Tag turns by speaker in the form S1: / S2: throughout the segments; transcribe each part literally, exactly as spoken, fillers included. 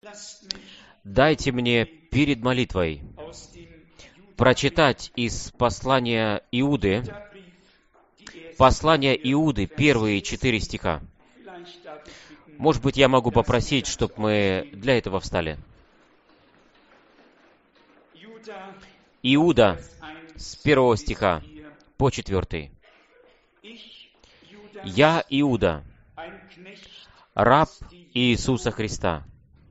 S1: дайте мне перед молитвой прочитать из послания Иуды, послание Иуды, первые четыре стиха. Может быть, я могу попросить, чтобы мы для этого встали. Иуда с первого стиха по четвертый. «Я, Иуда, раб Иисуса Христа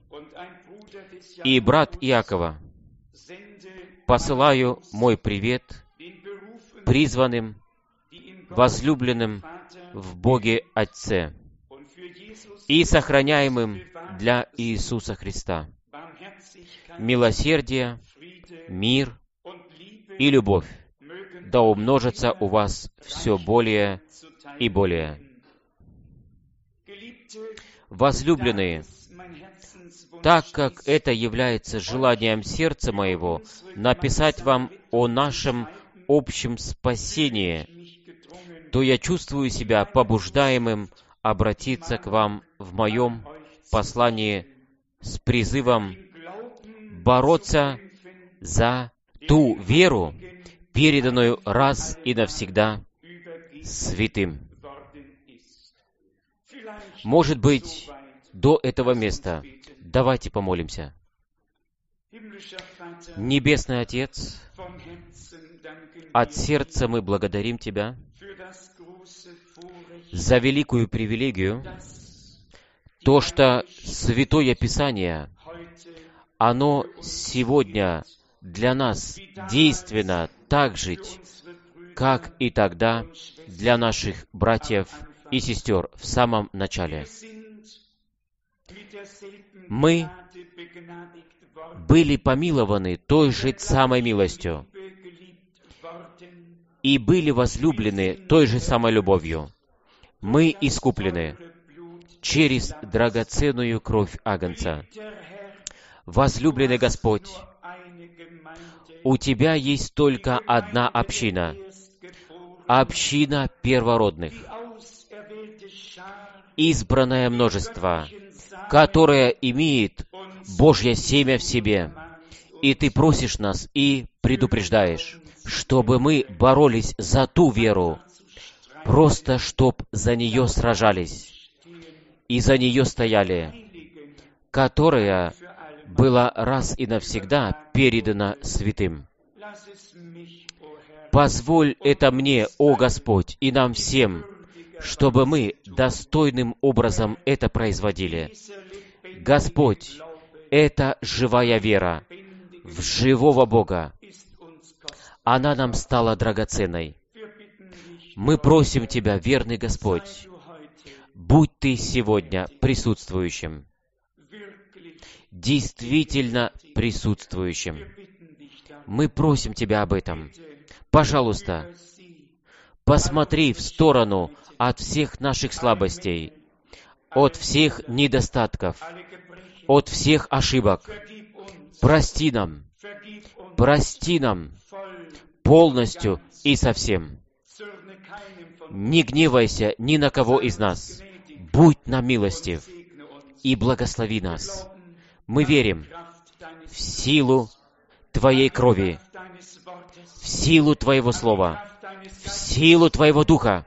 S1: и брат Иакова, посылаю мой привет призванным, возлюбленным в Боге Отце и сохраняемым для Иисуса Христа. Милосердие, мир и любовь да умножатся у вас все более и более. Возлюбленные, так как это является желанием сердца моего, написать вам о нашем общем спасении, то я чувствую себя побуждаемым обратиться к вам в моем послании с призывом бороться за ту веру, переданную раз и навсегда святым. Может быть, до этого места давайте помолимся. Небесный Отец, от сердца мы благодарим Тебя за великую привилегию, то, что Святое Писание, оно сегодня для нас действенно так жить, как и тогда для наших братьев и сестер в самом начале. Мы были помилованы той же самой милостью и были возлюблены той же самой любовью. Мы искуплены через драгоценную кровь Агнца. Возлюбленный Господь, у Тебя есть только одна община, община первородных, избранное множество, которое имеет Божье семя в себе. И Ты просишь нас и предупреждаешь, чтобы мы боролись за ту веру, просто чтоб за нее сражались и за нее стояли, которая была раз и навсегда передана святым. Позволь это мне, о Господь, и нам всем, чтобы мы достойным образом это производили. Господь, это живая вера в живого Бога. Она нам стала драгоценной. Мы просим Тебя, верный Господь, будь Ты сегодня присутствующим, действительно присутствующим. Мы просим Тебя об этом. Пожалуйста, посмотри в сторону от всех наших слабостей, от всех недостатков, от всех ошибок. Прости нам, прости нам полностью и совсем. Не гневайся ни на кого из нас. Будь нам милостив и благослови нас. Мы верим в силу Твоей крови, в силу Твоего Слова, в силу Твоего Духа.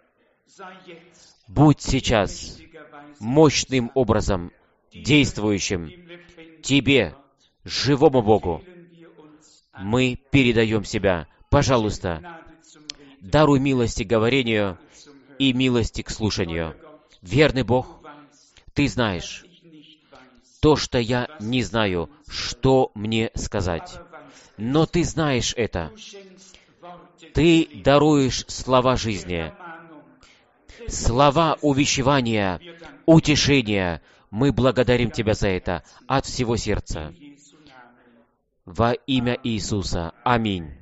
S1: Будь сейчас мощным образом действующим Тебе, живому Богу. Мы передаем себя. Пожалуйста, даруй милости к говорению и милости к слушанию. Верный Бог, Ты знаешь то, что я не знаю, что мне сказать. Но Ты знаешь это. Ты даруешь слова жизни, слова увещевания, утешения. Мы благодарим Тебя за это от всего сердца. Во имя Иисуса. Аминь.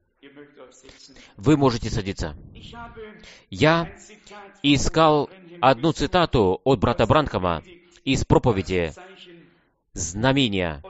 S1: Вы можете садиться. Я искал одну цитату от брата Бранхама из проповеди «Знамения».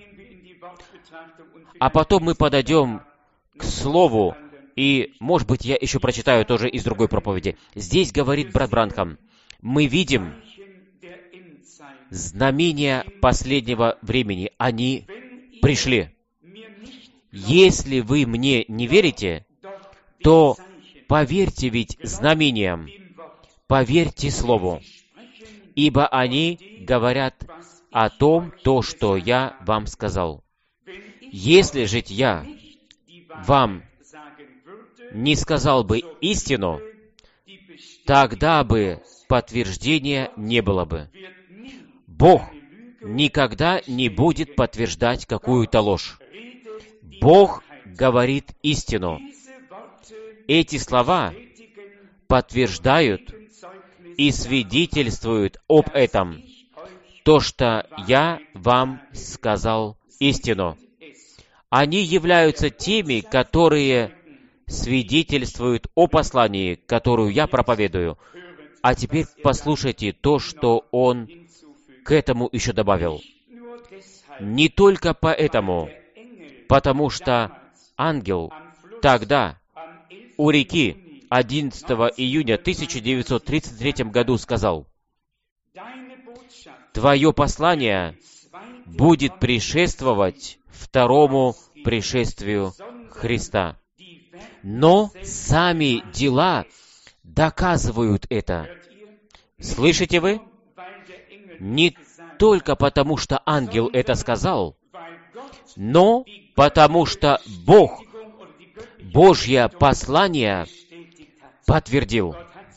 S1: А потом мы подойдем к слову, и, может быть, я еще прочитаю тоже из другой проповеди. Здесь говорит брат Бранхам, мы видим знамения последнего времени, они пришли. Если вы мне не верите, то поверьте ведь знамениям, поверьте Слову, ибо они говорят о том, то, что я вам сказал. Если же я вам не сказал бы истину, тогда бы подтверждения не было бы. Бог никогда не будет подтверждать какую-то ложь. Бог говорит истину. Эти слова подтверждают и свидетельствуют об этом, то, что я вам сказал истину. Они являются теми, которые свидетельствуют о послании, которую я проповедую. А теперь послушайте то, что он к этому еще добавил. Не только поэтому, потому что ангел тогда у реки одиннадцатого июня тысяча девятьсот тридцать третьем году сказал: «Твое послание будет предшествовать второму пришествию Христа». Но сами дела доказывают это. Слышите вы? Не только потому, что ангел это сказал, но потому что Бог Божье послание подтвердил.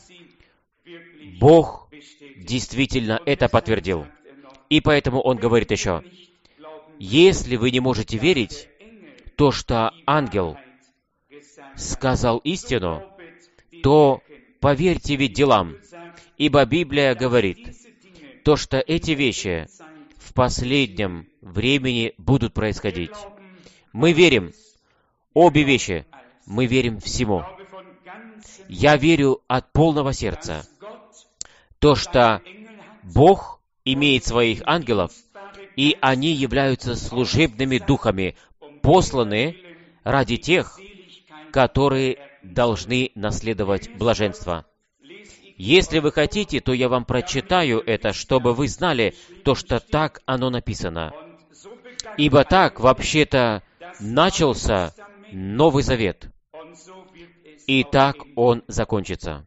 S1: Бог действительно это подтвердил. И поэтому Он говорит еще: если вы не можете верить, то, что ангел сказал истину, то поверьте ведь делам, ибо Библия говорит, то, что эти вещи в последнем времени будут происходить. Мы верим обе вещи, мы верим всему. Я верю от полного сердца, то, что Бог имеет своих ангелов, и они являются служебными духами, посланы ради тех, которые должны наследовать блаженство. Если вы хотите, то я вам прочитаю это, чтобы вы знали то, что так оно написано. Ибо так, вообще-то, начался Новый Завет. И так он закончится.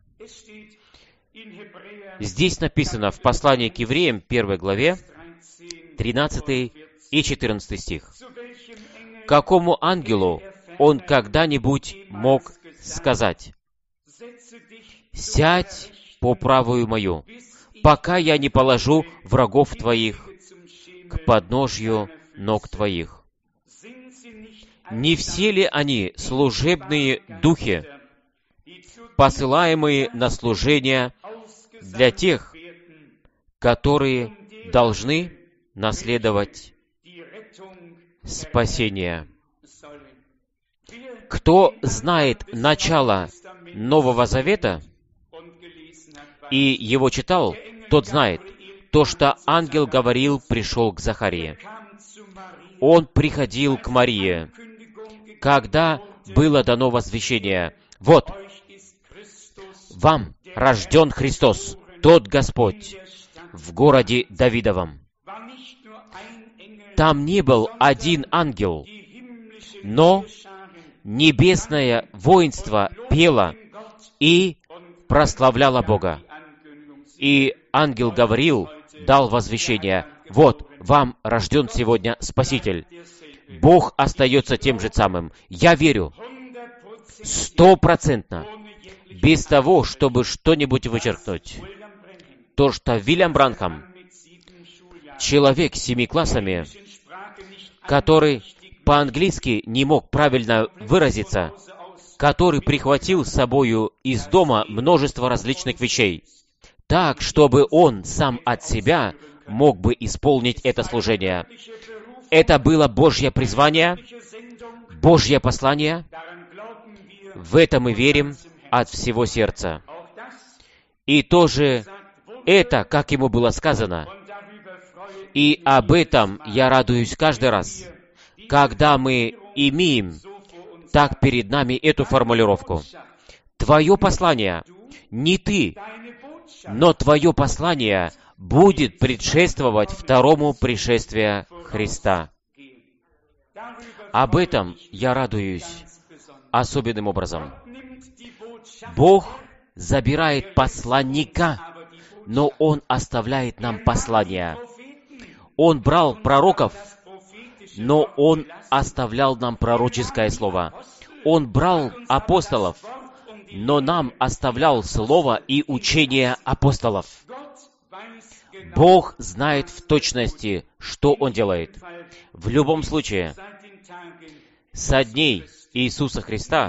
S1: Здесь написано в послании к евреям, первой главе, тринадцатый и четырнадцатый стих. «Какому ангелу он когда-нибудь мог сказать: «Сядь по правую мою, пока я не положу врагов твоих к подножью ног твоих»? Не все ли они служебные духи, посылаемые на служение для тех, которые должны наследовать спасение? Кто знает начало Нового Завета и его читал, тот знает, то, что ангел говорил, пришел к Захарии. Он приходил к Марии, когда было дано возвещение: «Вот, вам рожден Христос, тот Господь, в городе Давидовом». Там не был один ангел, но небесное воинство пело и прославляло Бога. И ангел говорил, дал возвещение: «Вот, вам рожден сегодня Спаситель». Бог остается тем же самым. Я верю стопроцентно, без того, чтобы что-нибудь вычеркнуть. То, что Вильям Бранхам, человек с семи классами, который по-английски не мог правильно выразиться, который прихватил с собою из дома множество различных вещей, так, чтобы он сам от себя мог бы исполнить это служение. Это было Божье призвание, Божье послание. В это мы верим от всего сердца. И тоже это, как ему было сказано, и об этом я радуюсь каждый раз, когда мы имеем так перед нами эту формулировку. Твое послание, не ты, но твое послание будет предшествовать второму пришествию Христа. Об этом я радуюсь особенным образом. Бог забирает посланника, но Он оставляет нам послание. Он брал пророков, но Он оставлял нам пророческое слово. Он брал апостолов, но нам оставлял слово и учение апостолов. Бог знает в точности, что Он делает. В любом случае, со дней Иисуса Христа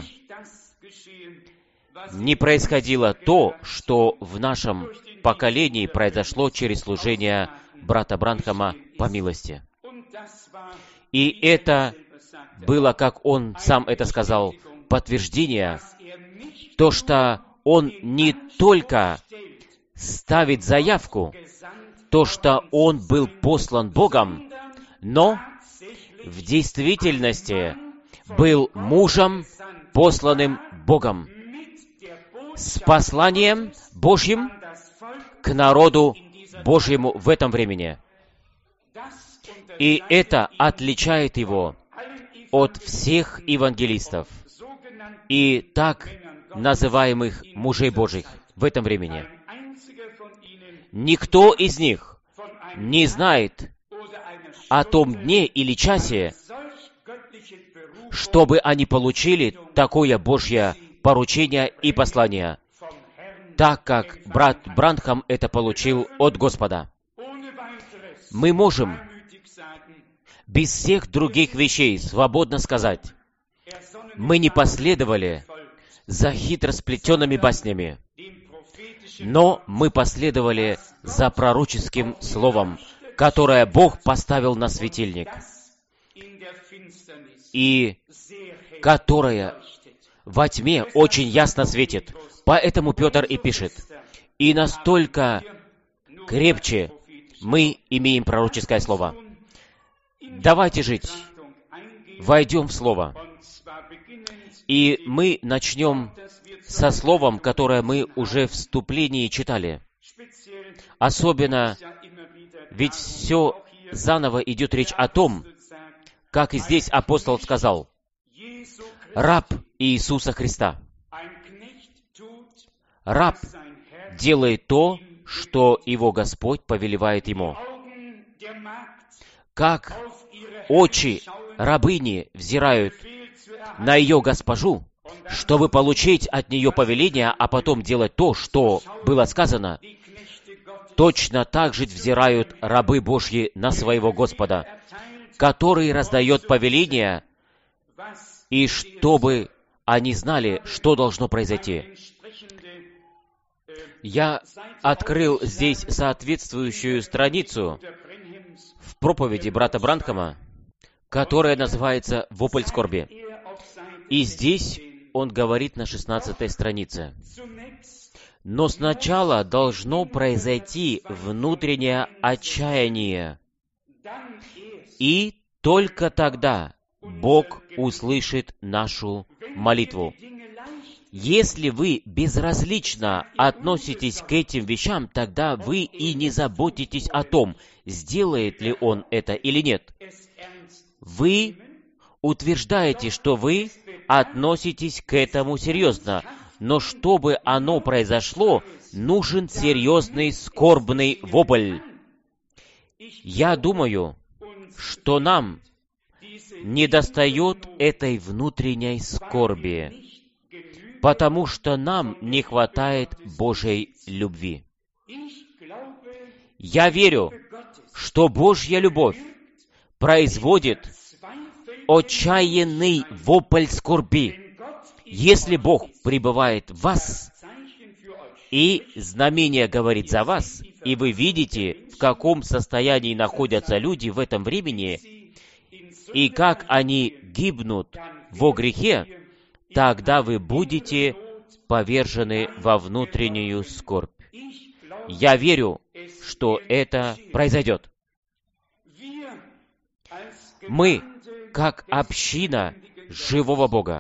S1: не происходило то, что в нашем поколении произошло через служение брата Бранхама по милости. И это было, как он сам это сказал, подтверждение, то, что он не только ставит заявку, то, что он был послан Богом, но в действительности был мужем, посланным Богом, с посланием Божьим к народу Божьему в этом времени. И это отличает его от всех евангелистов и так называемых мужей Божьих в этом времени. Никто из них не знает о том дне или часе, чтобы они получили такое Божье поручение и послание, так как брат Бранхам это получил от Господа. Мы можем без всех других вещей свободно сказать, мы не последовали за хитросплетенными баснями, но мы последовали за пророческим словом, которое Бог поставил на светильник, и которое во тьме очень ясно светит. Поэтому Петр и пишет, и настолько крепче мы имеем пророческое слово. Давайте жить, войдем в Слово. И мы начнем со словом, которое мы уже в вступлении читали. Особенно, ведь все заново идет речь о том, как и здесь апостол сказал, раб Иисуса Христа. Раб делает то, что его Господь повелевает ему. Как очи рабыни взирают на ее госпожу, чтобы получить от нее повеление, а потом делать то, что было сказано, точно так же взирают рабы Божьи на своего Господа, который раздает повеление, и чтобы они знали, что должно произойти. Я открыл здесь соответствующую страницу в проповеди брата Бранхама, которая называется «Вопль скорби». И здесь он говорит на шестнадцатой странице. Но сначала должно произойти внутреннее отчаяние, и только тогда Бог услышит нашу молитву. Если вы безразлично относитесь к этим вещам, тогда вы и не заботитесь о том, сделает ли Он это или нет. Вы утверждаете, что вы относитесь к этому серьезно, но чтобы оно произошло, нужен серьезный скорбный вопль. Я думаю, что нам недостает этой внутренней скорби, потому что нам не хватает Божьей любви. Я верю, что Божья любовь производит отчаянный вопль скорби. Если Бог пребывает в вас, и знамение говорит за вас, и вы видите, в каком состоянии находятся люди в этом времени, и как они гибнут во грехе, тогда вы будете повержены во внутреннюю скорбь. Я верю, что это произойдет. Мы, как община живого Бога,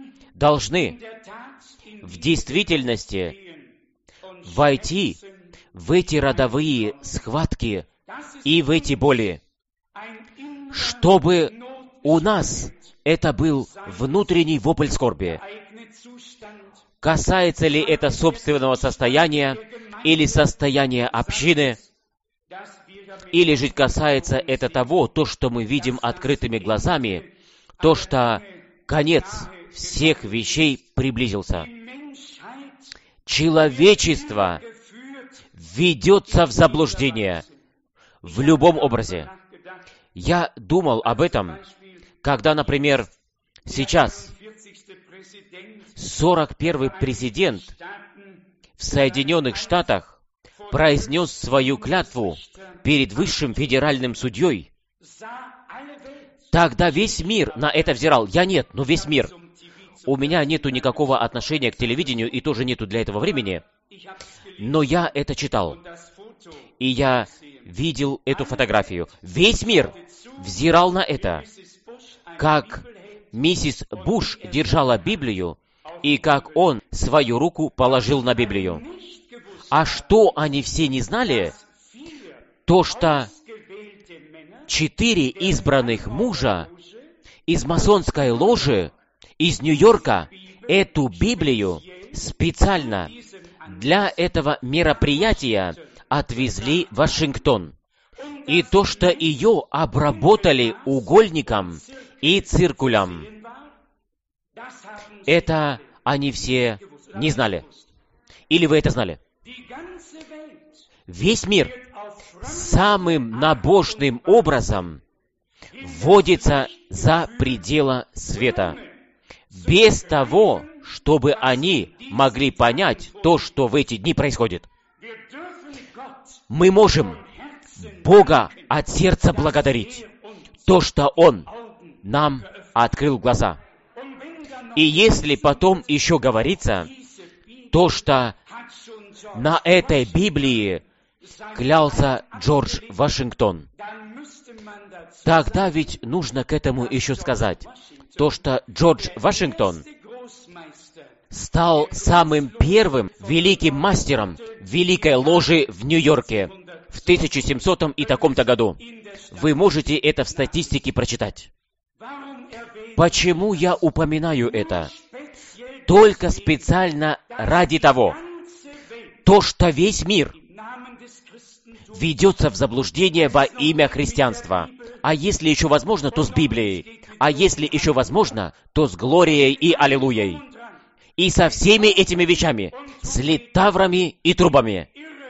S1: должны в действительности войти в эти родовые схватки и в эти боли, чтобы у нас это был внутренний вопль скорби. Касается ли это собственного состояния или состояния общины, или же касается это того, то, что мы видим открытыми глазами, то, что конец всех вещей приблизился. Человечество ведется в заблуждение в любом образе. Я думал об этом, когда, например, сейчас сорок первый президент в Соединенных Штатах произнес свою клятву перед высшим федеральным судьей. Тогда весь мир на это взирал. Я нет, но весь мир. У меня нету никакого отношения к телевидению, и тоже нету для этого времени. Но я это читал. И я видел эту фотографию. Весь мир взирал на это. Как миссис Буш держала Библию, и как он свою руку положил на Библию. А что они все не знали? То, что четыре избранных мужа из масонской ложи из Нью-Йорка эту Библию специально для этого мероприятия отвезли в Вашингтон. И то, что ее обработали угольником и циркулем, это они все не знали. Или вы это знали? Весь мир самым набожным образом вводится за пределы света, без того, чтобы они могли понять то, что в эти дни происходит. Мы можем Бога от сердца благодарить, то, что Он нам открыл глаза. И если потом еще говорится, то, что на этой Библии клялся Джордж Вашингтон, тогда ведь нужно к этому еще сказать, то, что Джордж Вашингтон стал самым первым великим мастером Великой Ложи в Нью-Йорке в тысяча семисотом и таком-то году. Вы можете это в статистике прочитать. Почему я упоминаю это? Только специально ради того, то, что весь мир ведется в заблуждение во имя христианства. А если еще возможно, то с Библией. А если еще возможно, то с Глорией и Аллилуйей. И со всеми этими вещами, с литаврами и трубами.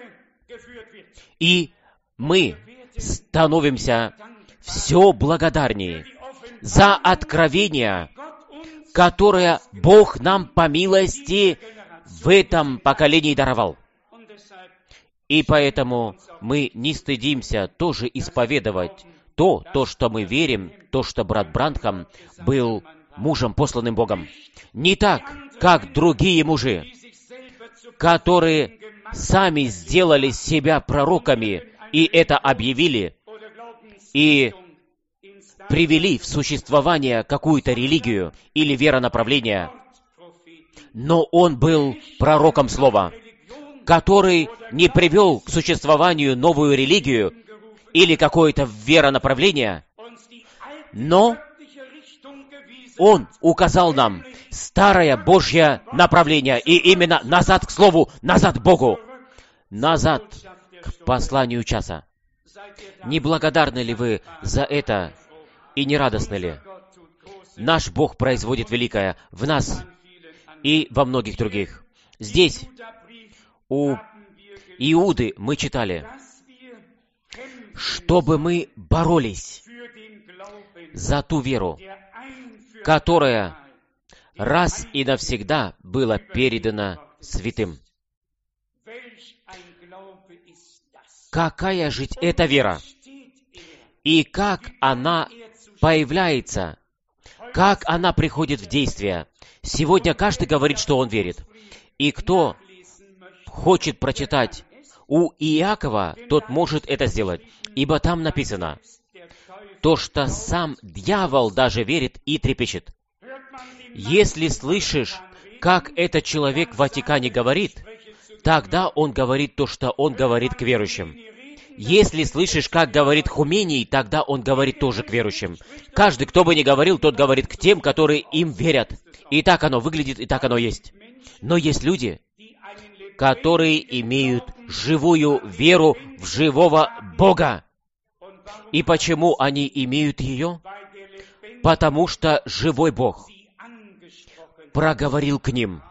S1: И мы становимся все благодарнее за откровение, которое Бог нам по милости в этом поколении даровал. И поэтому мы не стыдимся тоже исповедовать то, то, что мы верим, то, что брат Бранхам был мужем, посланным Богом. Не так, как другие мужи, которые сами сделали себя пророками и это объявили, и привели в существование какую-то религию или веронаправление. Но он был пророком Слова, который не привел к существованию новую религию или какое-то веронаправление, но он указал нам старое Божье направление, и именно назад к Слову, назад к Богу, назад к посланию часа. Не благодарны ли вы за это и не радостны ли? Наш Бог производит великое в нас и во многих других. Здесь у Иуды мы читали, чтобы мы боролись за ту веру, которая раз и навсегда была передана святым. Какая же эта вера? И как она появляется? Как она приходит в действие? Сегодня каждый говорит, что он верит. И кто хочет прочитать у Иакова, тот может это сделать. Ибо там написано, то, что сам дьявол даже верит и трепещет. Если слышишь, как этот человек в Ватикане говорит, тогда он говорит то, что он говорит к верующим. Если слышишь, как говорит Хумений, тогда он говорит тоже к верующим. Каждый, кто бы ни говорил, тот говорит к тем, которые им верят. И так оно выглядит, и так оно есть. Но есть люди, которые имеют живую веру в живого Бога. И почему они имеют ее? Потому что живой Бог проговорил к ним.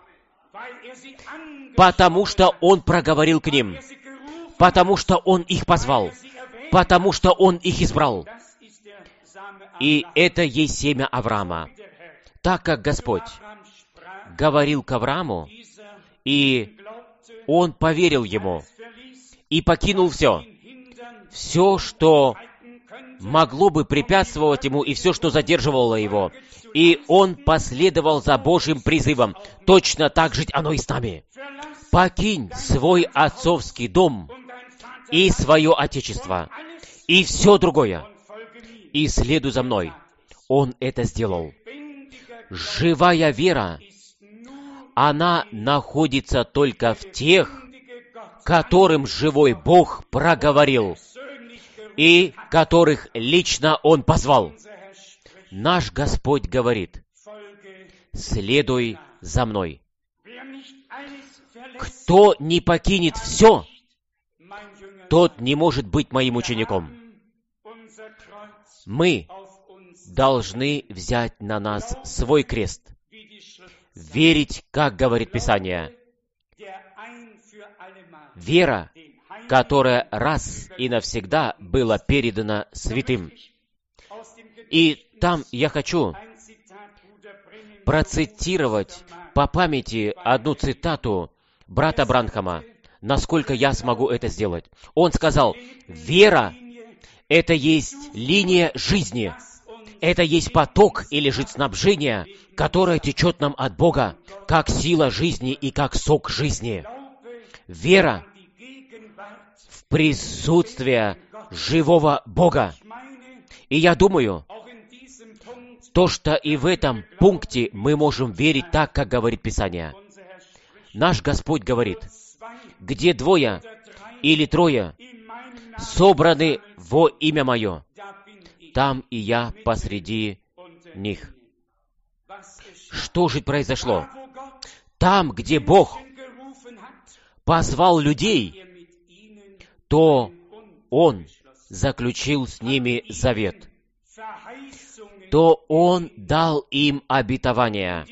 S1: Потому что Он проговорил к ним. Потому что Он их позвал. Потому что Он их избрал. И это есть семя Авраама. Так как Господь говорил к Аврааму, и он поверил Ему, и покинул все. Все, что могло бы препятствовать Ему, и все, что задерживало Его. И он последовал за Божьим призывом. Точно так же оно и с нами. Покинь свой отцовский дом и свое отечество, и все другое, и следуй за мной. Он это сделал. Живая вера, она находится только в тех, которым живой Бог проговорил, и которых лично Он позвал. Наш Господь говорит: следуй за мной. Кто не покинет все, тот не может быть моим учеником. Мы должны взять на нас свой крест, верить, как говорит Писание. Вера, которая раз и навсегда была передана святым. И там я хочу процитировать по памяти одну цитату брата Бранхама, насколько я смогу это сделать. Он сказал: вера — это есть линия жизни, это есть поток или же снабжение, которое течет нам от Бога, как сила жизни и как сок жизни. Вера в присутствие живого Бога. И я думаю, то, что и в этом пункте мы можем верить так, как говорит Писание. Наш Господь говорит: где двое или трое собраны во имя Мое, там и я посреди них. Что же произошло? Там, где Бог позвал людей, то Он заключил с ними завет, то Он дал им обетования.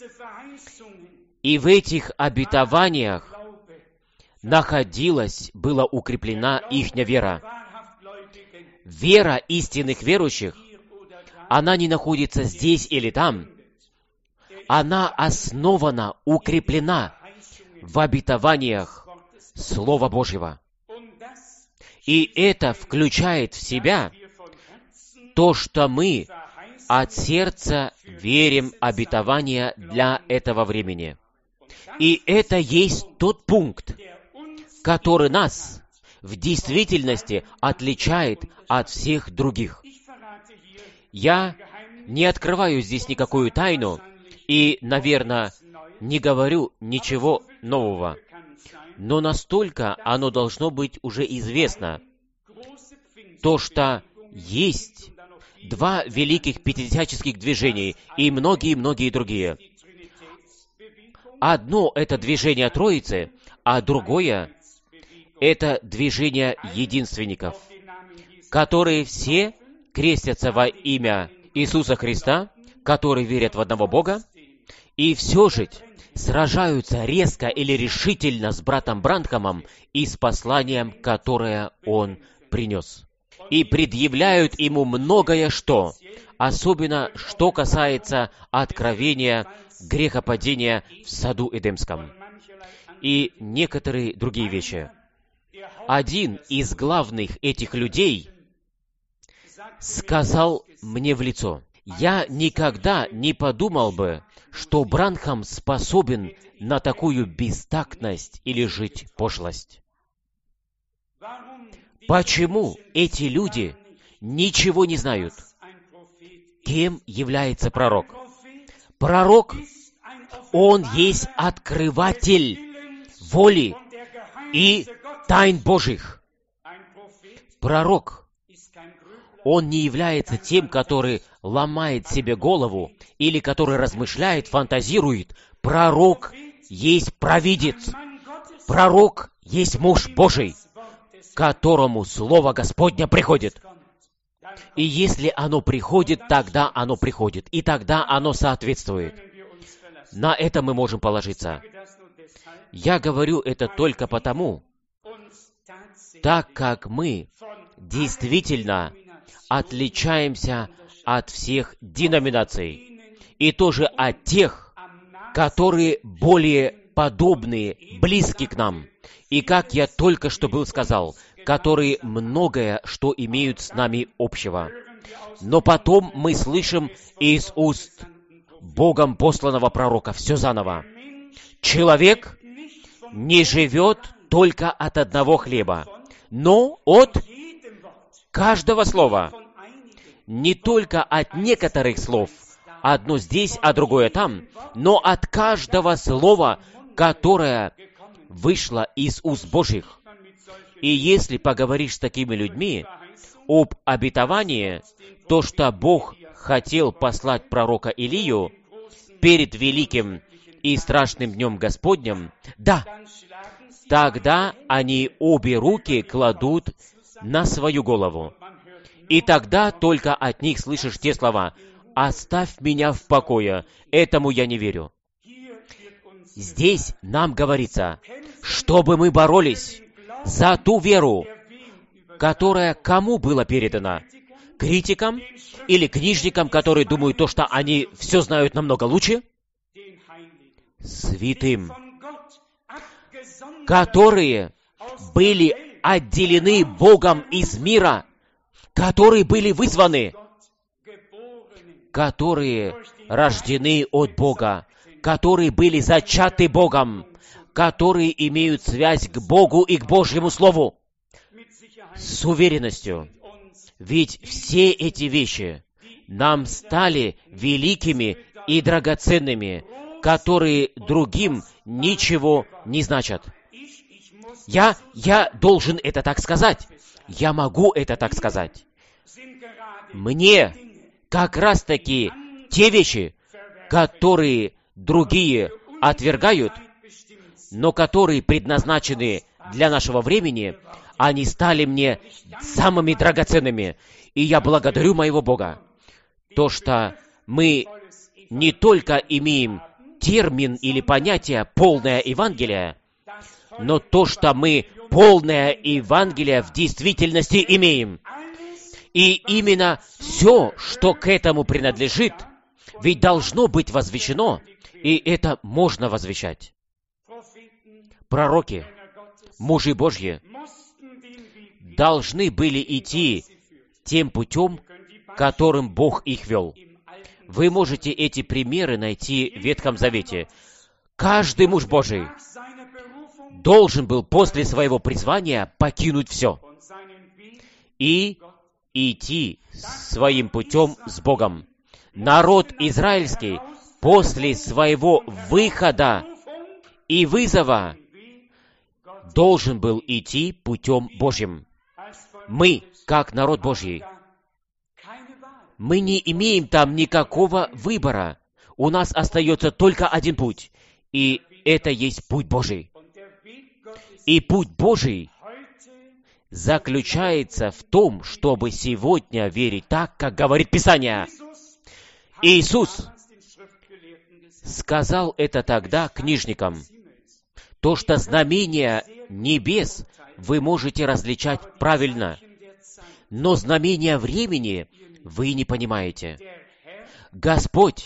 S1: И в этих обетованиях находилась, была укреплена ихня вера. Вера истинных верующих, она не находится здесь или там. Она основана, укреплена в обетованиях Слова Божьего. И это включает в себя то, что мы от сердца верим обетования для этого времени. И это есть тот пункт, который нас в действительности отличает от всех других. Я не открываю здесь никакую тайну и, наверное, не говорю ничего нового. Но настолько оно должно быть уже известно, то, что есть два великих пятидесятнических движений и многие-многие другие. Одно — это движение Троицы, а другое — это движение единственников, которые все крестятся во имя Иисуса Христа, которые верят в одного Бога, и все же сражаются резко или решительно с братом Бранхамом и с посланием, которое он принес. И предъявляют ему многое что, особенно что касается откровения грехопадения в саду Эдемском и некоторые другие вещи. Один из главных этих людей сказал мне в лицо: «Я никогда не подумал бы, что Бранхам способен на такую бестактность или жить пошлость. Почему эти люди ничего не знают? Кем является пророк? Пророк, он есть открыватель воли и тайн Божьих. Пророк, он не является тем, который ломает себе голову или который размышляет, фантазирует. Пророк есть провидец. Пророк есть муж Божий, которому Слово Господне приходит. И если оно приходит, тогда оно приходит, и тогда оно соответствует. На это мы можем положиться. Я говорю это только потому, так как мы действительно отличаемся от всех деноминаций, и тоже от тех, которые более подобные, близки к нам, и, как я только что был сказал, которые многое, что имеют с нами общего. Но потом мы слышим из уст Богом посланного пророка все заново. Человек не живет только от одного хлеба, но от каждого слова. Не только от некоторых слов, одно здесь, а другое там, но от каждого слова, которое вышло из уст Божьих. И если поговоришь с такими людьми об обетовании, то, что Бог хотел послать пророка Илию перед великим и страшным днем Господнем, да, тогда они обе руки кладут на свою голову. И тогда только от них слышишь те слова: «Оставь меня в покое, этому я не верю». Здесь нам говорится, чтобы мы боролись за ту веру, которая кому была передана? Критикам или книжникам, которые думают то, что они все знают намного лучше? Святым, которые были отделены Богом из мира, которые были вызваны, которые рождены от Бога, которые были зачаты Богом, которые имеют связь к Богу и к Божьему Слову. С уверенностью. Ведь все эти вещи нам стали великими и драгоценными, которые другим ничего не значат. Я, я должен это так сказать. Я могу это так сказать. Мне как раз-таки те вещи, которые другие отвергают, но которые предназначены для нашего времени, они стали мне самыми драгоценными. И я благодарю моего Бога, то, что мы не только имеем термин или понятие «полное Евангелие», но то, что мы полное Евангелие в действительности имеем. И именно все, что к этому принадлежит, ведь должно быть возвещено, и это можно возвещать. Пророки, мужи Божьи, должны были идти тем путем, которым Бог их вел. Вы можете эти примеры найти в Ветхом Завете. Каждый муж Божий должен был после своего призвания покинуть все и идти своим путем с Богом. Народ израильский после своего выхода и вызова должен был идти путем Божьим. Мы, как народ Божий, мы не имеем там никакого выбора. У нас остается только один путь, и это есть путь Божий. И путь Божий заключается в том, чтобы сегодня верить так, как говорит Писание. Иисус сказал это тогда книжникам. То, что знамения небес вы можете различать правильно, но знамения времени вы не понимаете. Господь,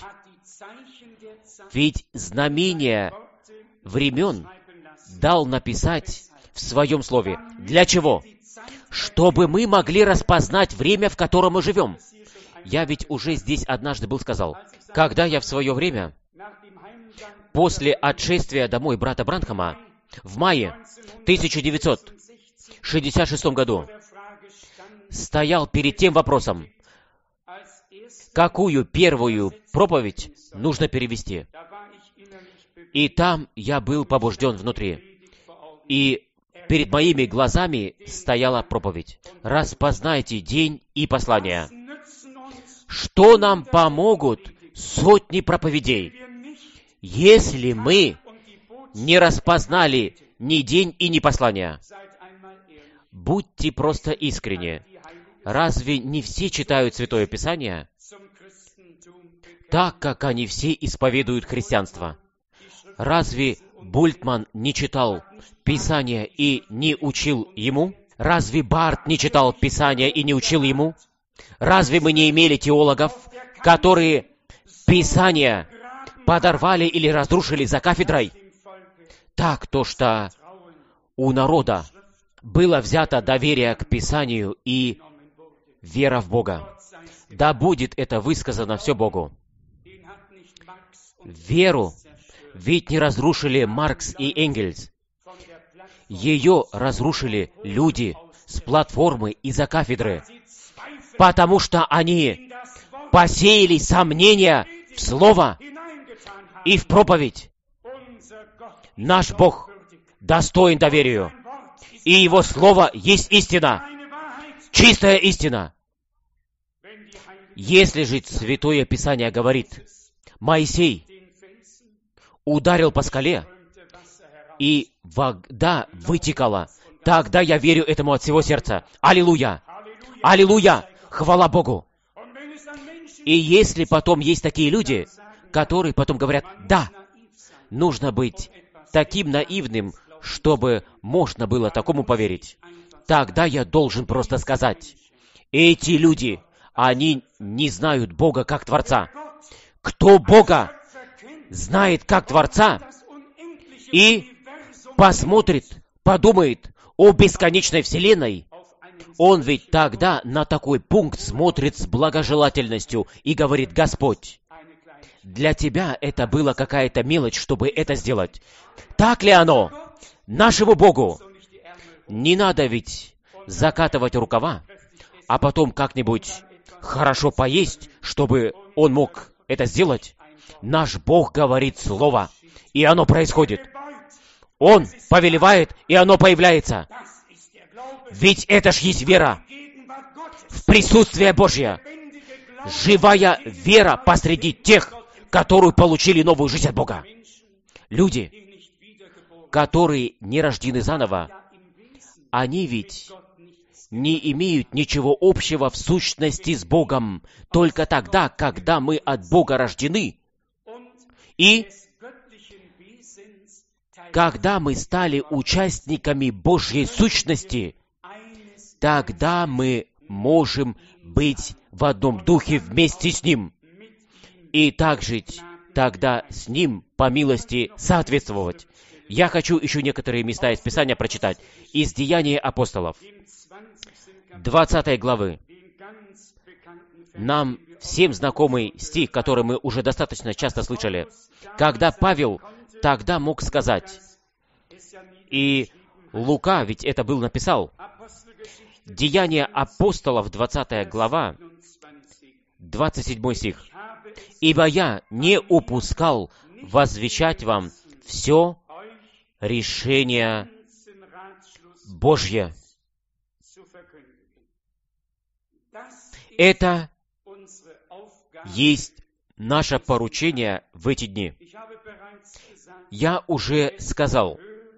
S1: ведь знамения времен дал написать в Своем Слове. Для чего? Чтобы мы могли распознать время, в котором мы живем. Я ведь уже здесь однажды был сказал, когда я в свое время, после отшествия домой брата Бранхама, в мае тысяча девятьсот шестьдесят шестом году, стоял перед тем вопросом, какую первую проповедь нужно перевести. И там я был побужден внутри. И перед моими глазами стояла проповедь. Распознайте день и послание. Что нам помогут сотни проповедей, если мы не распознали ни день и ни послание? Будьте просто искренни. Разве не все читают Святое Писание так, как они все исповедуют христианство? Разве Бультман не читал Писание и не учил ему? Разве Барт не читал Писание и не учил ему? Разве мы не имели теологов, которые Писание подорвали или разрушили за кафедрой? Так то, что у народа было взято доверие к Писанию и вера в Бога. Да будет это высказано все Богу. Веру ведь не разрушили Маркс и Энгельс. Ее разрушили люди с платформы и за кафедры, потому что они посеяли сомнения в Слово и в проповедь. Наш Бог достоин доверию, и Его Слово есть истина, чистая истина. Если же Святое Писание говорит, Моисей ударил по скале, и вода вытекала, тогда я верю этому от всего сердца. Аллилуйя! Аллилуйя! Хвала Богу! И если потом есть такие люди, которые потом говорят, да, нужно быть таким наивным, чтобы можно было такому поверить, тогда я должен просто сказать, эти люди, они не знают Бога как Творца. Кто Бога знает как Творца и посмотрит, подумает о бесконечной Вселенной, он ведь тогда на такой пункт смотрит с благожелательностью и говорит, Господь, для Тебя это было какая-то мелочь, чтобы это сделать. Так ли оно? Нашему Богу не надо ведь закатывать рукава, а потом как-нибудь хорошо поесть, чтобы Он мог это сделать. Наш Бог говорит Слово, и оно происходит. Он повелевает, и оно появляется. Ведь это ж есть вера в присутствие Божье. Живая вера посреди тех, которые получили новую жизнь от Бога. Люди, которые не рождены заново, они ведь не имеют ничего общего в сущности с Богом только тогда, когда мы от Бога рождены. И когда мы стали участниками Божьей сущности, тогда мы можем быть в одном духе вместе с Ним. И так жить тогда с Ним по милости соответствовать. Я хочу еще некоторые места из Писания прочитать. Из Деяний апостолов, двадцатой главы. Нам всем знакомый стих, который мы уже достаточно часто слышали. Когда Павел тогда мог сказать, и Лука ведь это был написал, Деяния апостолов, двадцатая глава, двадцать седьмой стих. «Ибо я не упускал возвещать вам все решение Божье». Это есть наше поручение в эти дни. Я уже сказал,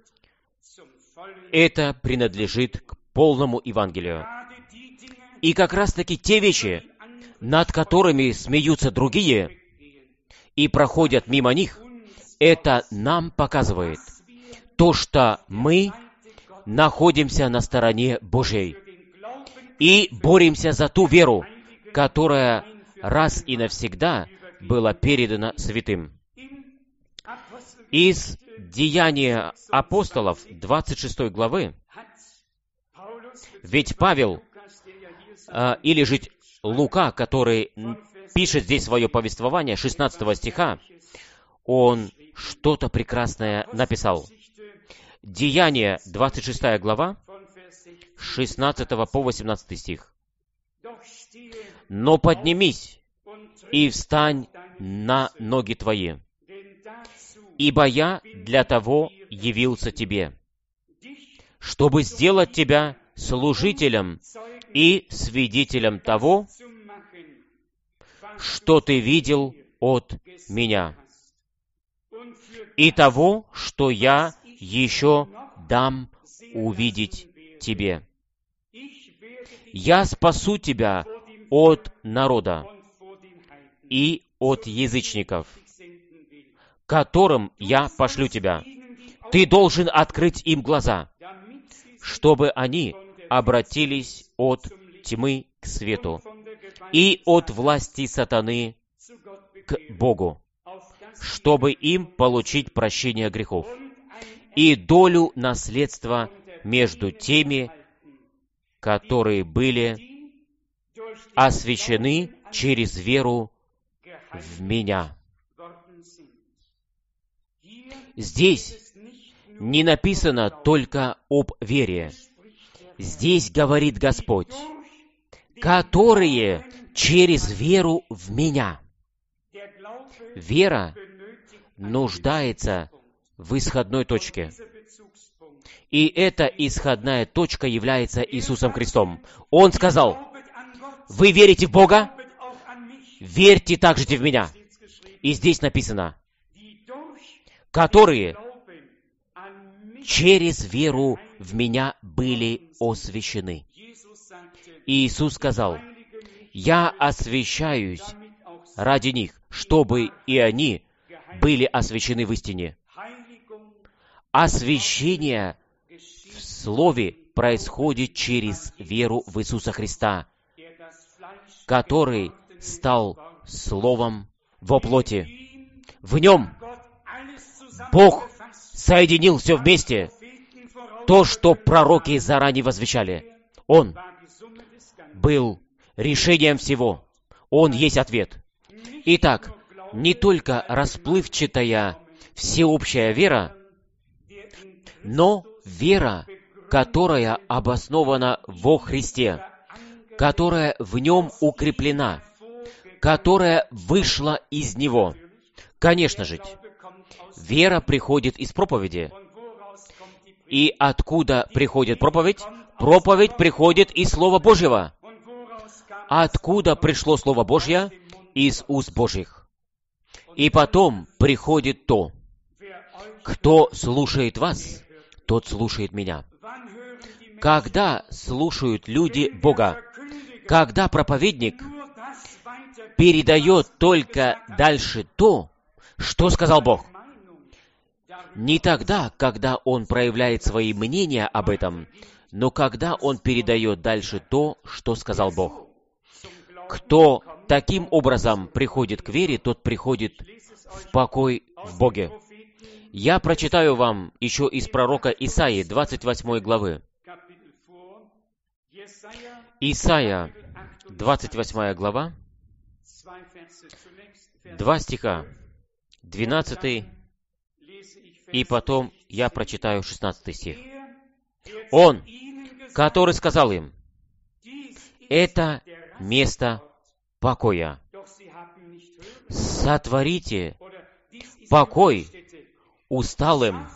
S1: это принадлежит к полному Евангелию. И как раз-таки те вещи, над которыми смеются другие и проходят мимо них, это нам показывает то, что мы находимся на стороне Божьей и боремся за ту веру, которая раз и навсегда была передана святым. Из Деяния апостолов, двадцать шестой главы, ведь Павел, э, или же Лука, который пишет здесь свое повествование, шестнадцатого стиха, он что-то прекрасное написал. Деяния, двадцать шестая глава, шестнадцатого по восемнадцатый стих. «Но поднимись и встань на ноги твои, ибо я для того явился тебе, чтобы сделать тебя служителем и свидетелем того, что ты видел от меня, и того, что я еще дам увидеть тебе. Я спасу тебя от народа и от язычников, которым я пошлю тебя. Ты должен открыть им глаза, чтобы они обратились от тьмы к свету и от власти сатаны к Богу, чтобы им получить прощение грехов и долю наследства между теми, которые были освящены через веру в Меня. Здесь не написано только об вере. Здесь говорит Господь, которые через веру в Меня. Вера нуждается в исходной точке. И эта исходная точка является Иисусом Христом. Он сказал: вы верите в Бога? Верьте также в Меня. И здесь написано, которые через веру в Меня были освящены. И Иисус сказал: я освящаюсь ради них, чтобы и они были освящены в истине. Освящение в Слове происходит через веру в Иисуса Христа, который стал Словом во плоти. В Нем Бог соединил все вместе, то, что пророки заранее возвещали. Он был решением всего. Он есть ответ. Итак, не только расплывчатая всеобщая вера, но вера, которая обоснована во Христе, которая в Нем укреплена, которая вышла из Него. Конечно же, вера приходит из проповеди. И откуда приходит проповедь? Проповедь приходит из Слова Божьего. Откуда пришло Слово Божье? Из уст Божьих. И потом приходит то: кто слушает вас, тот слушает Меня. Когда слушают люди Бога? Когда проповедник передает только дальше то, что сказал Бог. Не тогда, когда он проявляет свои мнения об этом, но когда он передает дальше то, что сказал Бог. Кто таким образом приходит к вере, тот приходит в покой в Боге. Я прочитаю вам еще из пророка Исаии, двадцать восьмой главы. Исаия, двадцать восьмая глава, два стиха, двенадцатый, и потом я прочитаю шестнадцатый стих. Он, который сказал им: это место покоя. Сотворите покой усталым,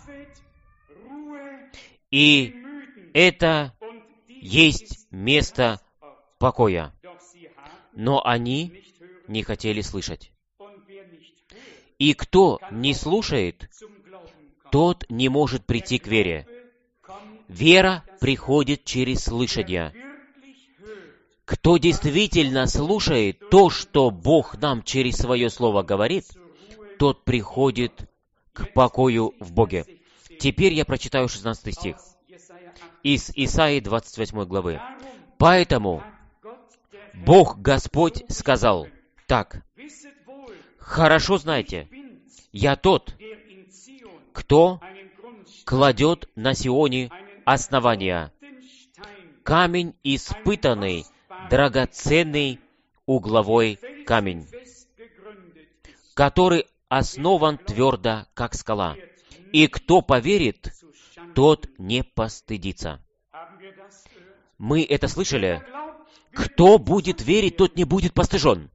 S1: и это есть место покоя. Но они не хотели слышать. И кто не слушает, тот не может прийти к вере. Вера приходит через слышание. Кто действительно слушает то, что Бог нам через Свое Слово говорит, тот приходит к покою в Боге. Теперь я прочитаю шестнадцатый стих из Исаии двадцать восьмой главы. «Поэтому Бог Господь сказал так: хорошо знайте, я тот, кто кладет на Сионе основания, камень испытанный, драгоценный угловой камень, который основан твердо, как скала. И кто поверит, тот не постыдится». Мы это слышали? Кто будет верить, тот не будет постыжен.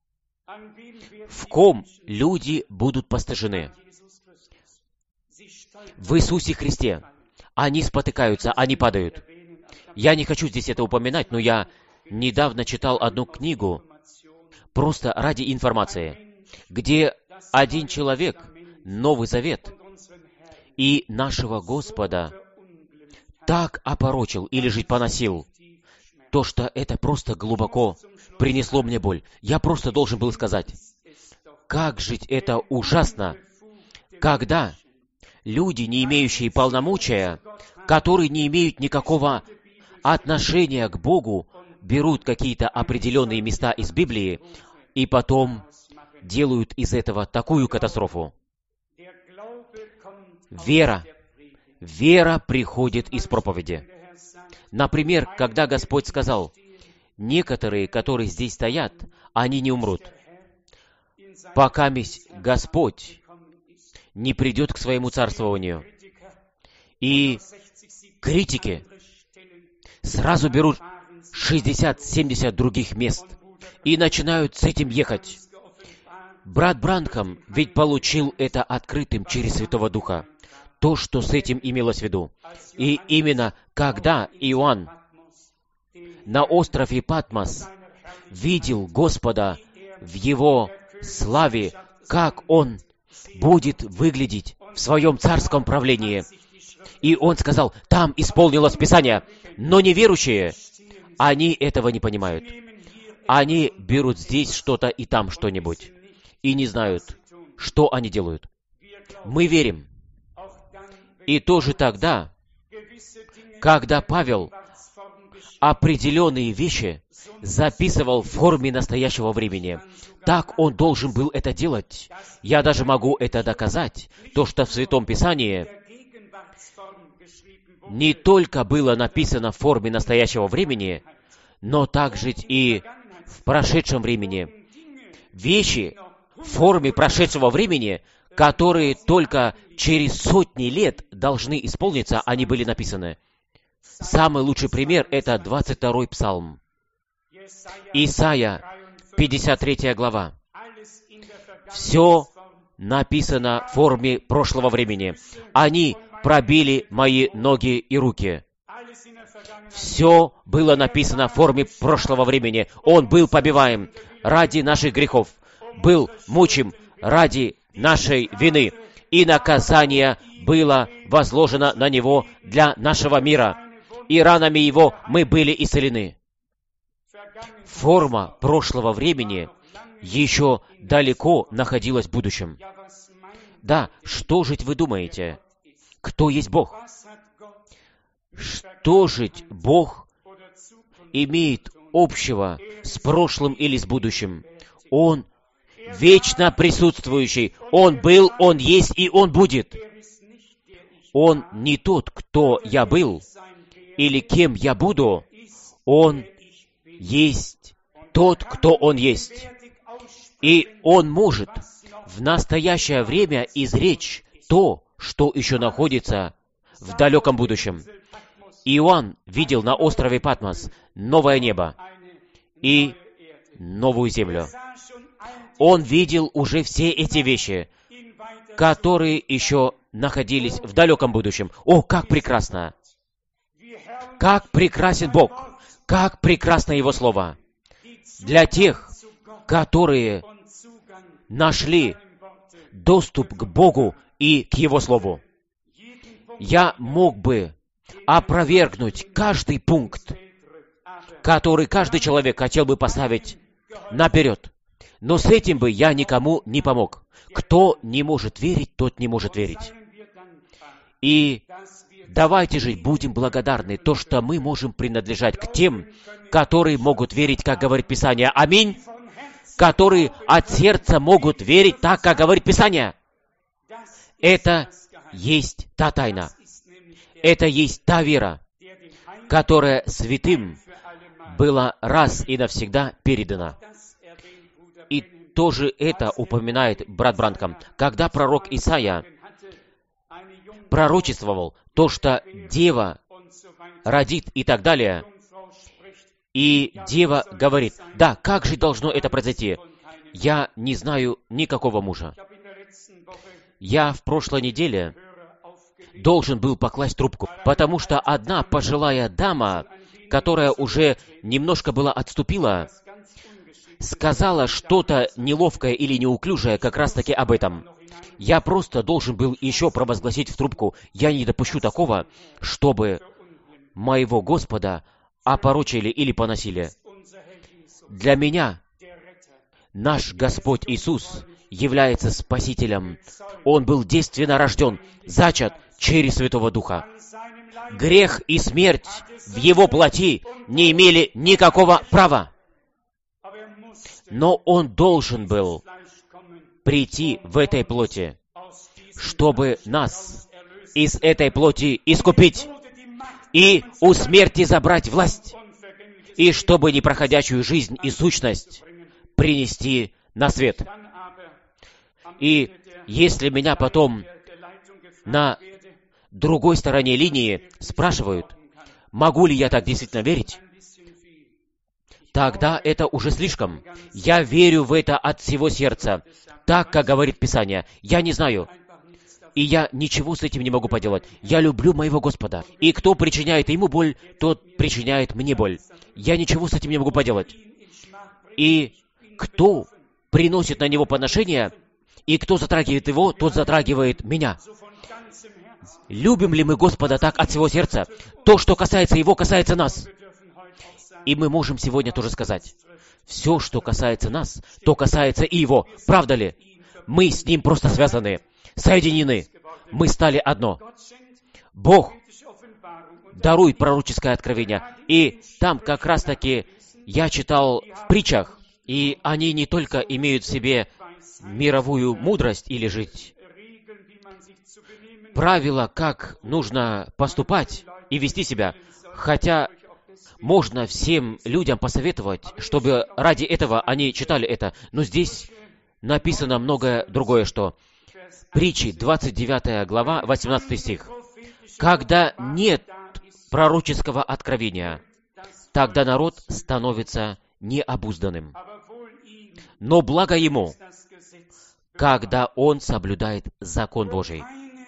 S1: В ком люди будут постыжены? В Иисусе Христе. они спотыкаются, они падают. Я не хочу здесь это упоминать, но я недавно читал одну книгу, просто ради информации, где один человек, Новый Завет, и нашего Господа так опорочил или же поносил, то, что это просто глубоко принесло мне боль. Я просто должен был сказать, как жить это ужасно, когда люди, не имеющие полномочия, которые не имеют никакого отношения к Богу, берут какие-то определенные места из Библии и потом делают из этого такую катастрофу. Вера. Вера приходит из проповеди. Например, когда Господь сказал, некоторые, которые здесь стоят, они не умрут, пока Господь не придет к своему царствованию. И критики сразу берут шестьдесят-семьдесят других мест и начинают с этим ехать. Брат Бранхам ведь получил это открытым через Святого Духа, то, что с этим имелось в виду. И именно когда Иоанн на острове Патмос видел Господа в Его славе, как Он будет выглядеть в Своем царском правлении, и он сказал, там исполнилось Писание, но неверующие, они этого не понимают. Они берут здесь что-то и там что-нибудь, и не знают, что они делают. Мы верим. И тоже тогда, когда Павел определенные вещи записывал в форме настоящего времени, так он должен был это делать. Я даже могу это доказать, то, что в Святом Писании не только было написано в форме настоящего времени, но также и в прошедшем времени. Вещи в форме прошедшего времени, которые только через сотни лет должны исполниться, они были написаны. Самый лучший пример — это двадцать второй Псалм. Исайя, пятьдесят третья глава. Все написано в форме прошлого времени. Они пробили мои ноги и руки. Все было написано в форме прошлого времени. Он был побиваем ради наших грехов, был мучим ради нашей вины, и наказание было возложено на Него для нашего мира, и ранами Его мы были исцелены. Форма прошлого времени еще далеко находилась в будущем. Да, что же вы думаете? Кто есть Бог? Что же Бог имеет общего с прошлым или с будущим? Он вечно присутствующий. Он был, Он есть и Он будет. Он не тот, кто я был или кем я буду. Он есть тот, кто Он есть. И Он может в настоящее время изречь то, что еще находится в далеком будущем. Иоанн видел на острове Патмос новое небо и новую землю. Он видел уже все эти вещи, которые еще находились в далеком будущем. О, как прекрасно! Как прекрасен Бог! Как прекрасно Его Слово! Для тех, которые нашли доступ к Богу и к Его Слову. Я мог бы опровергнуть каждый пункт, который каждый человек хотел бы поставить наперед. Но с этим бы я никому не помог. Кто не может верить, тот не может верить. И давайте же будем благодарны, то, что мы можем принадлежать к тем, которые могут верить, как говорит Писание. Аминь. Которые от сердца могут верить так, как говорит Писание. Это есть та тайна. Это есть та вера, которая святым была раз и навсегда передана. И тоже это упоминает брат Бранхам. Когда пророк Исаия пророчествовал то, что дева родит и так далее, и дева говорит, да, как же должно это произойти? Я не знаю никакого мужа. Я в прошлой неделе должен был покласть трубку, потому что одна пожилая дама, которая уже немножко была отступила, сказала что-то неловкое или неуклюжее как раз-таки об этом. Я просто должен был еще провозгласить в трубку: я не допущу такого, чтобы моего Господа опорочили или поносили. Для меня наш Господь Иисус является Спасителем. Он был действенно рожден, зачат через Святого Духа. Грех и смерть в Его плоти не имели никакого права. Но Он должен был прийти в этой плоти, чтобы нас из этой плоти искупить и у смерти забрать власть, и чтобы непроходящую жизнь и сущность принести на свет. И если меня потом на другой стороне линии спрашивают, могу ли я так действительно верить, тогда это уже слишком. Я верю в это от всего сердца, так, как говорит Писание. Я не знаю, и я ничего с этим не могу поделать. Я люблю моего Господа, и кто причиняет Ему боль, тот причиняет мне боль. Я ничего с этим не могу поделать. И кто приносит на Него поношение, и кто затрагивает Его, тот затрагивает меня. Любим ли мы Господа так от всего сердца? То, что касается Его, касается нас. И мы можем сегодня тоже сказать: все, что касается нас, то касается и Его. Правда ли? Мы с Ним просто связаны, соединены. Мы стали одно. Бог дарует пророческое откровение. И там как раз-таки я читал в притчах, и они не только имеют в себе мировую мудрость или жить, правила, как нужно поступать и вести себя, хотя можно всем людям посоветовать, чтобы ради этого они читали это, но здесь написано многое другое, что Притчи, двадцать девятая глава, восемнадцатый стих. «Когда нет пророческого откровения, тогда народ становится необузданным. Но благо ему, когда он соблюдает закон Божий».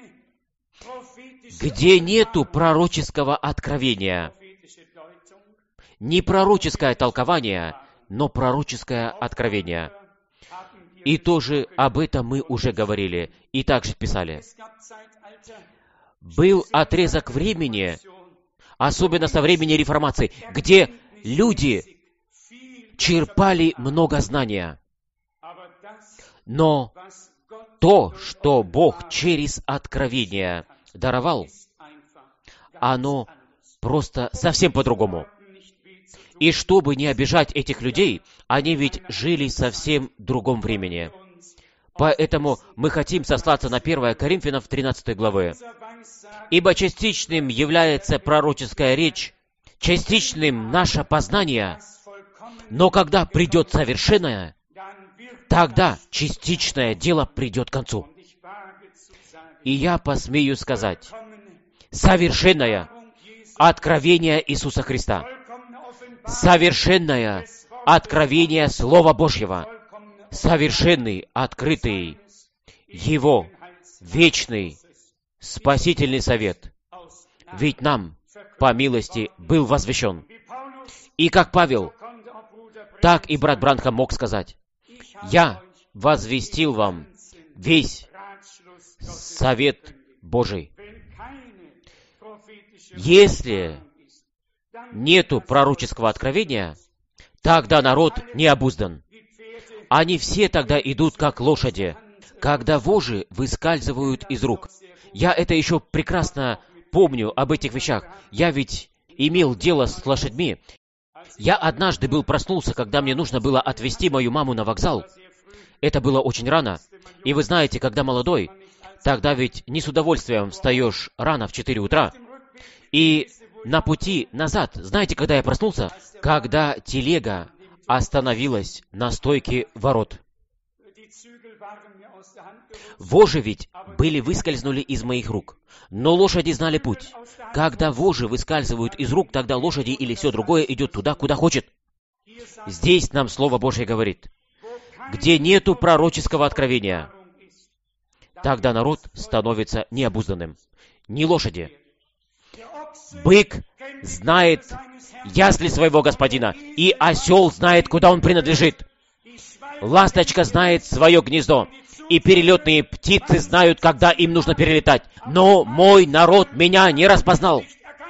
S1: Где нету пророческого откровения, не пророческое толкование, но пророческое откровение. И тоже об этом мы уже говорили, и также писали. Был отрезок времени, особенно со времени Реформации, где люди черпали много знания. Но то, что Бог через откровение даровал, оно просто совсем по-другому. И чтобы не обижать этих людей, они ведь жили совсем в другом времени. Поэтому мы хотим сослаться на первое Коринфянам тринадцатой главы. «Ибо частичным является пророческая речь, частичным наше познание, но когда придет совершенное, тогда частичное дело придет к концу». И я посмею сказать, совершенное откровение Иисуса Христа, совершенное откровение Слова Божьего, совершенный, открытый Его вечный спасительный совет. Ведь нам, по милости, был возвещен. И как Павел, так и брат Бранхам мог сказать: «Я возвестил вам весь совет Божий». Если нету пророческого откровения, тогда народ не обуздан. Они все тогда идут как лошади, когда вожжи выскальзывают из рук. Я это еще прекрасно помню об этих вещах. Я ведь имел дело с лошадьми. Я однажды был проснулся, когда мне нужно было отвезти мою маму на вокзал. Это было очень рано. И вы знаете, когда молодой, тогда ведь не с удовольствием встаешь рано в четыре утра. И на пути назад, знаете, когда я проснулся? Когда телега остановилась на стойке ворот. Вожжи ведь были выскользнули из моих рук, но лошади знали путь. Когда вожжи выскальзывают из рук, тогда лошади или все другое идет туда, куда хочет. Здесь нам Слово Божье говорит: где нету пророческого откровения, тогда народ становится необузданным. не лошади. Бык знает ясли своего господина, и осел знает, куда он принадлежит. Ласточка знает свое гнездо, и перелетные птицы знают, когда им нужно перелетать. Но мой народ меня не распознал.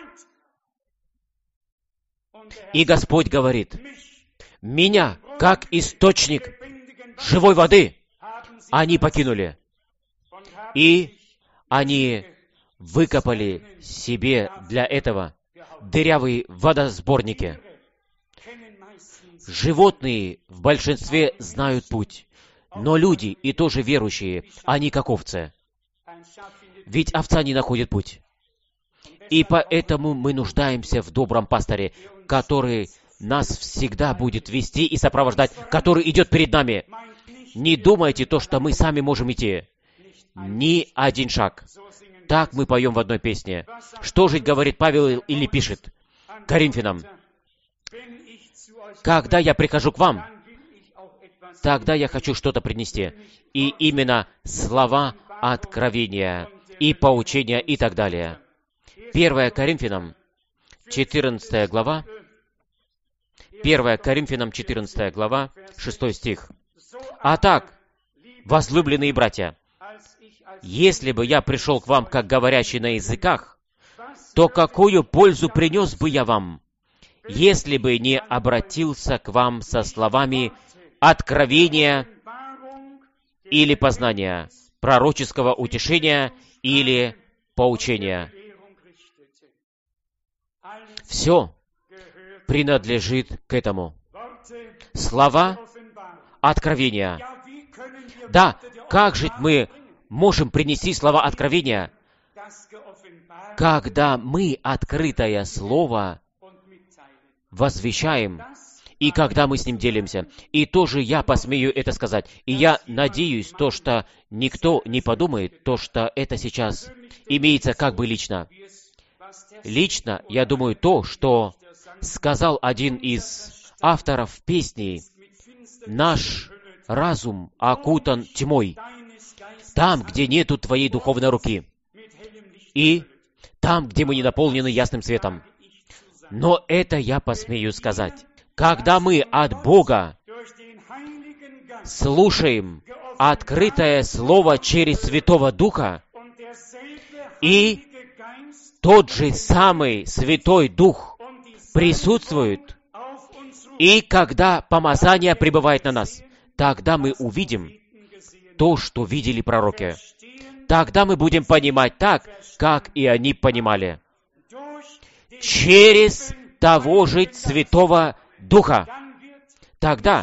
S1: И Господь говорит: меня, как источник живой воды, они покинули. И они выкопали себе для этого дырявые водосборники. Животные в большинстве знают путь, но люди, и тоже верующие, они как овцы. Ведь овца не находит путь. И поэтому мы нуждаемся в добром пасторе, который нас всегда будет вести и сопровождать, который идет перед нами. Не думайте то, что мы сами можем идти. Ни один шаг. Так мы поем в одной песне. Что же говорит Павел или пишет Коринфянам? Когда я прихожу к вам, тогда я хочу что-то принести. И именно слова откровения и поучения и так далее. первое Коринфянам, четырнадцатая глава. первое Коринфянам, четырнадцатая глава, шестой стих. А так, возлюбленные братья, если бы я пришел к вам, как говорящий на языках, то какую пользу принес бы я вам, если бы не обратился к вам со словами откровения или познания, пророческого утешения или поучения? Все принадлежит к этому. Слова откровения. Да, как же мы можем принести слова откровения, когда мы открытое слово возвещаем, и когда мы с ним делимся. И тоже я посмею это сказать. И я надеюсь, то, что никто не подумает, то, что это сейчас имеется как бы лично. Лично, я думаю, то, что сказал один из авторов песни: «Наш разум окутан тьмой, там, где нету Твоей духовной руки, и там, где мы не наполнены ясным светом». Но это я посмею сказать. Когда мы от Бога слушаем открытое Слово через Святого Духа, и тот же самый Святой Дух присутствует, и когда помазание пребывает на нас, тогда мы увидим то, что видели пророки. Тогда мы будем понимать так, как и они понимали. Через того же Святого Духа. Тогда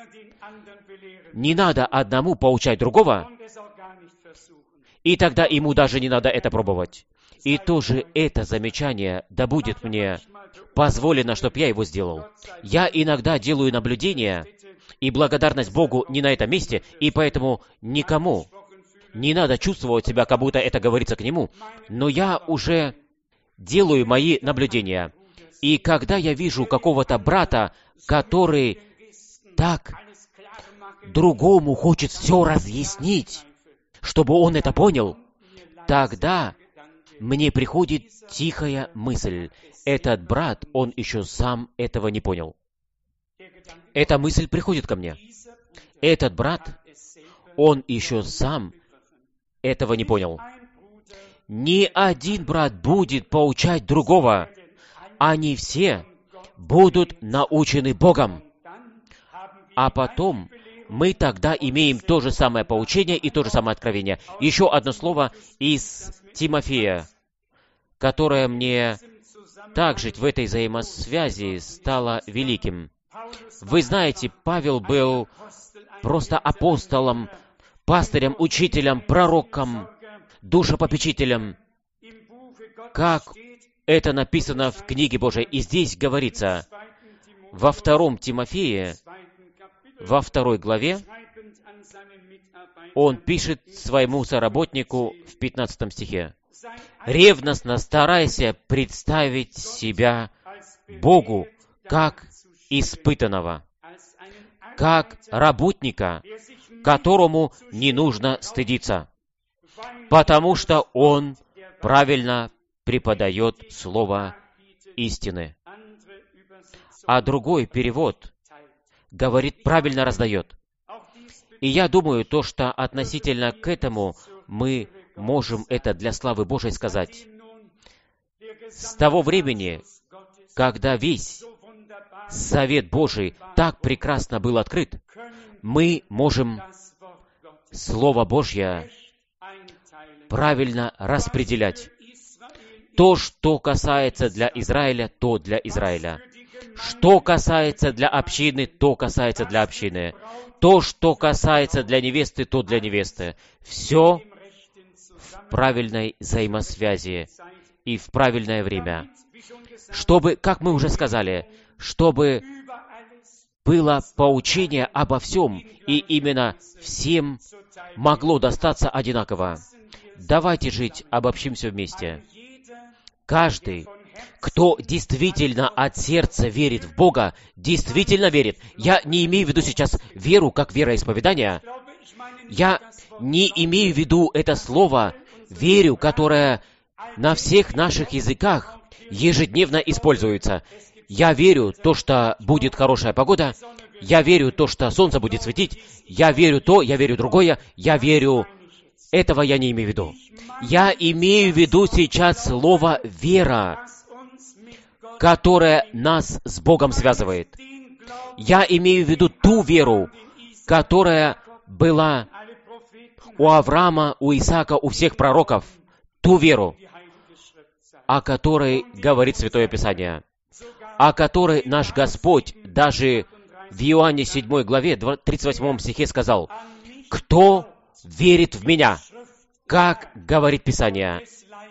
S1: не надо одному поучать другого, и тогда ему даже не надо это пробовать. И тоже это замечание, да будет мне позволено, чтобы я его сделал. Я иногда делаю наблюдения, и благодарность Богу не на этом месте, и поэтому никому не надо чувствовать себя, как будто это говорится к нему. Но я уже делаю мои наблюдения. И когда я вижу какого-то брата, который так другому хочет все разъяснить, чтобы он это понял, тогда мне приходит тихая мысль: этот брат, он еще сам этого не понял. Эта мысль приходит ко мне. Этот брат, он еще сам этого не понял. Ни один брат будет поучать другого. Они все будут научены Богом. А потом мы тогда имеем то же самое поучение и то же самое откровение. Еще одно слово из Тимофея, которое мне также в этой взаимосвязи стало великим. Вы знаете, Павел был просто апостолом, пастырем, учителем, пророком, душепопечителем, как это написано в книге Божией. И здесь говорится во втором Тимофее, во второй главе, он пишет своему соработнику в пятнадцатом стихе: «Ревностно старайся представить себя Богу как испытанного, как работника, которому не нужно стыдиться, потому что он правильно преподает слово истины. А другой перевод говорит, правильно раздает. И я думаю, то, что относительно к этому мы можем это для славы Божией сказать. С того времени, когда весь Совет Божий так прекрасно был открыт, мы можем Слово Божье правильно распределять. То, что касается для Израиля, то для Израиля. Что касается для общины, то касается для общины. То, что касается для невесты, то для невесты. Все в правильной взаимосвязи и в правильное время. Чтобы, как мы уже сказали, чтобы было поучение обо всем, и именно всем могло достаться одинаково. Давайте жить, обобщимся вместе. Каждый, кто действительно от сердца верит в Бога, действительно верит. Я не имею в виду сейчас веру как вероисповедание. Я не имею в виду это слово «верю», которое на всех наших языках ежедневно используется. Я верю то, что будет хорошая погода. Я верю то, что солнце будет светить. Я верю то, я верю другое. Я верю... Этого я не имею в виду. Я имею в виду сейчас слово «вера», которое нас с Богом связывает. Я имею в виду ту веру, которая была у Авраама, у Исаака, у всех пророков. Ту веру, о которой говорит Святое Писание. О которой наш Господь даже в Иоанне седьмой главе, тридцать восьмом стихе сказал: «Кто верит в Меня, как говорит Писание,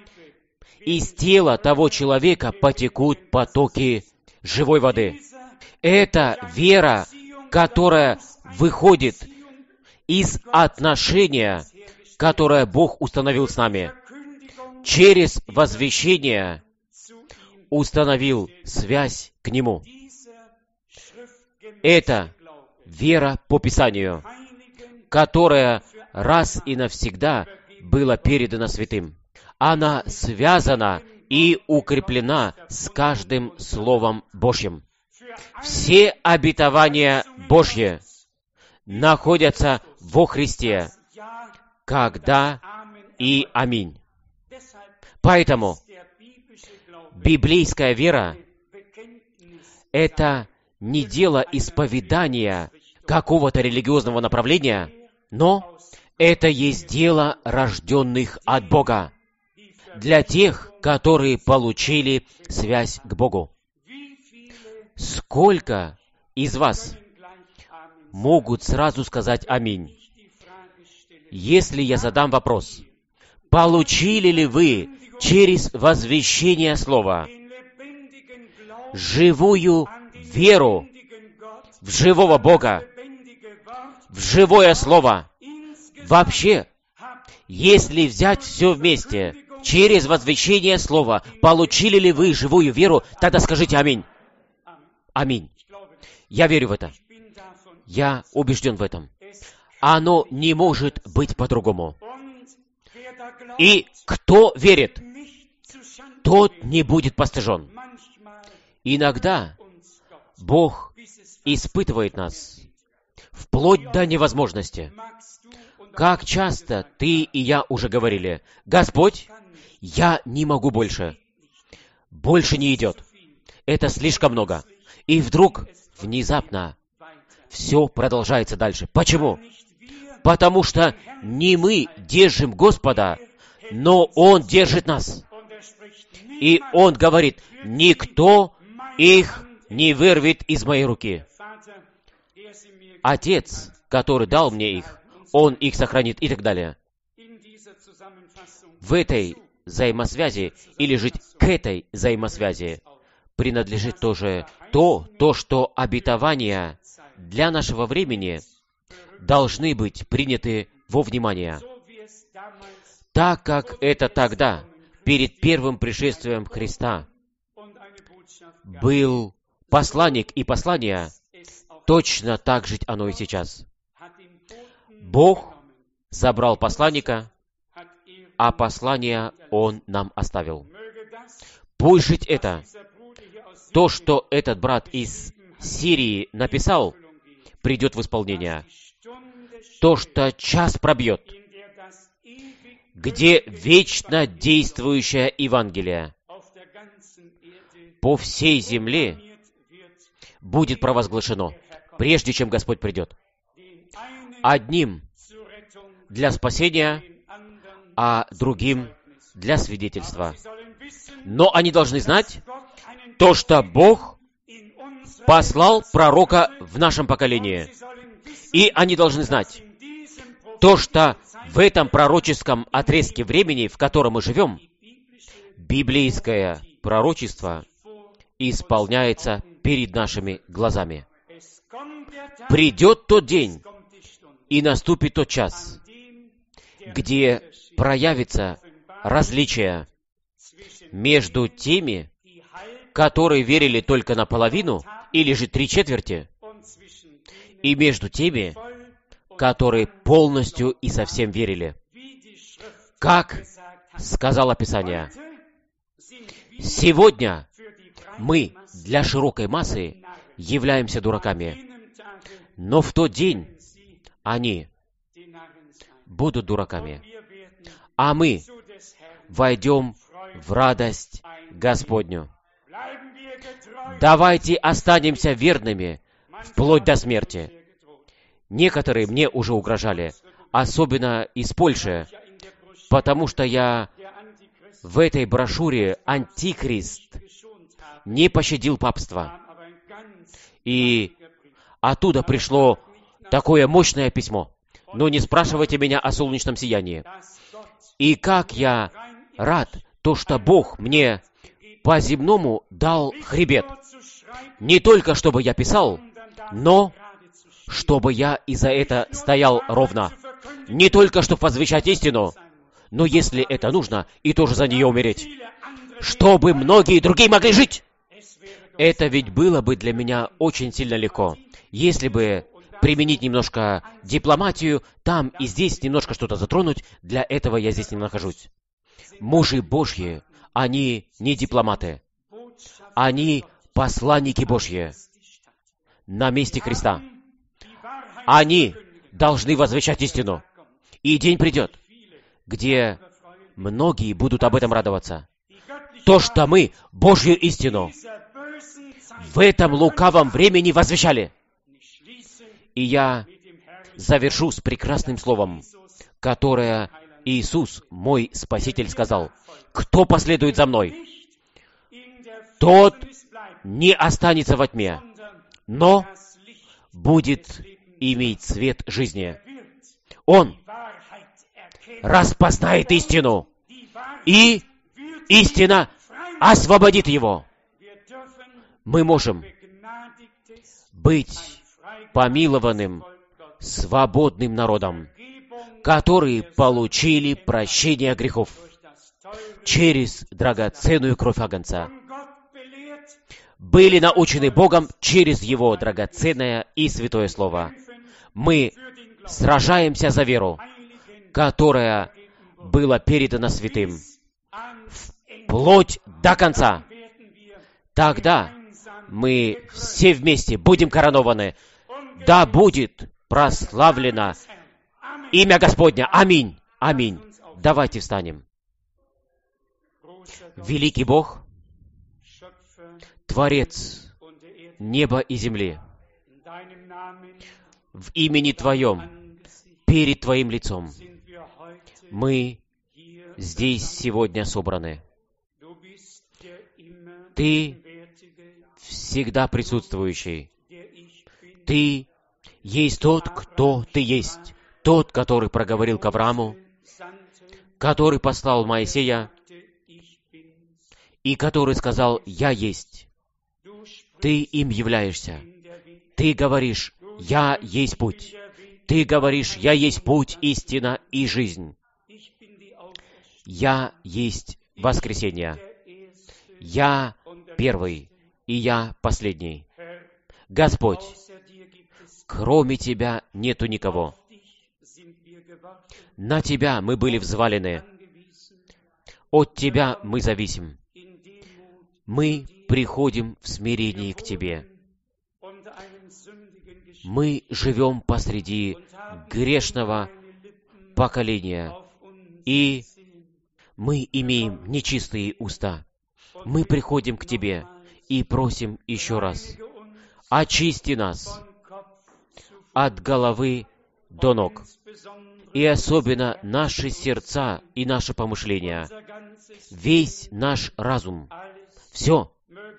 S1: из тела того человека потекут потоки живой воды». Это вера, которая выходит из отношения, которое Бог установил с нами. Через возвещение установил связь к Нему. Это вера по Писанию, которая раз и навсегда была передана святым. Она связана и укреплена с каждым Словом Божьим. Все обетования Божьи находятся во Христе, когда и аминь. Поэтому библейская вера — это не дело исповедания какого-то религиозного направления, но это есть дело рожденных от Бога, для тех, которые получили связь к Богу. Сколько из вас могут сразу сказать «Аминь»? Если я задам вопрос: получили ли вы через возвещение Слова живую веру в живого Бога, в живое Слово? Вообще, если взять все вместе, через возвещение Слова, получили ли вы живую веру, тогда скажите «Аминь». Аминь. Я верю в это. Я убежден в этом. Оно не может быть по-другому. И кто верит, тот не будет постыжен. Иногда Бог испытывает нас вплоть до невозможности. Как часто ты и я уже говорили: «Господь, я не могу больше. Больше не идет. Это слишком много». И вдруг, внезапно, все продолжается дальше. Почему? Потому что не мы держим Господа, но Он держит нас. И Он говорит: «Никто их не вырвет из моей руки». Отец, который дал мне их, Он их сохранит и так далее. В этой взаимосвязи, или жить к этой взаимосвязи, принадлежит тоже то, то, что обетования для нашего времени должны быть приняты во внимание. Так как это тогда, перед первым пришествием Христа, был посланник и послание, точно так же оно и сейчас. Бог собрал посланника а послание Он нам оставил. Пусть жить это, то, что этот брат из Сирии написал, придет в исполнение. То, что час пробьет, где вечно действующее Евангелие по всей земле будет провозглашено, прежде чем Господь придет. Одним для спасения, а другим для свидетельства. Но они должны знать то, что Бог послал пророка в нашем поколении. И они должны знать то, что в этом пророческом отрезке времени, в котором мы живем, библейское пророчество исполняется перед нашими глазами. Придет тот день, и наступит тот час, где проявится различие между теми, которые верили только наполовину, или же три четверти, и между теми, которые полностью и совсем верили. Как сказало Писание, сегодня мы для широкой массы являемся дураками, но в тот день они будут дураками, а мы войдем в радость Господню. Давайте останемся верными вплоть до смерти. Некоторые мне уже угрожали, особенно из Польши, потому что я в этой брошюре «Антихрист» не пощадил папство. И оттуда пришло такое мощное письмо. Но не спрашивайте меня о солнечном сиянии. И как я рад, то, что Бог мне по-земному дал хребет. Не только, чтобы я писал, но чтобы я и за это стоял ровно. Не только, чтобы возвещать истину, но если это нужно, и тоже за нее умереть. Чтобы многие другие могли жить. Это ведь было бы для меня очень сильно легко, если бы применить немножко дипломатию, там и здесь немножко что-то затронуть, для этого я здесь не нахожусь. Мужи Божьи, они не дипломаты. Они посланники Божьи на месте Христа. Они должны возвещать истину. И день придет, где многие будут об этом радоваться. То, что мы Божью истину в этом лукавом времени возвещали. И я завершу с прекрасным словом, которое Иисус, мой Спаситель, сказал: «Кто последует за Мной, тот не останется во тьме, но будет иметь свет жизни». Он распознает истину, и истина освободит его. Мы можем быть помилованным, свободным народом, которые получили прощение грехов через драгоценную кровь Агнца, были научены Богом через Его драгоценное и святое Слово. Мы сражаемся за веру, которая была передана святым, вплоть до конца. Тогда мы все вместе будем коронованы. Да будет прославлено имя Господня. Аминь. Аминь. Давайте встанем. Великий Бог, Творец неба и земли, в имени Твоем, перед Твоим лицом, мы здесь сегодня собраны. Ты всегда присутствующий. Ты есть тот, кто Ты есть. Тот, который проговорил к Аврааму, который послал Моисея, и который сказал: «Я есть». Ты им являешься. Ты говоришь: «Я есть путь». Ты говоришь: «Я есть путь, истина и жизнь». Я есть воскресение. Я первый, и я последний. Господь, кроме Тебя нету никого. На Тебя мы были взвалены. От Тебя мы зависим. Мы приходим в смирении к Тебе. Мы живем посреди грешного поколения, и мы имеем нечистые уста. Мы приходим к Тебе и просим еще раз: очисти нас от головы до ног, и особенно наши сердца и наши помышления, весь наш разум, все,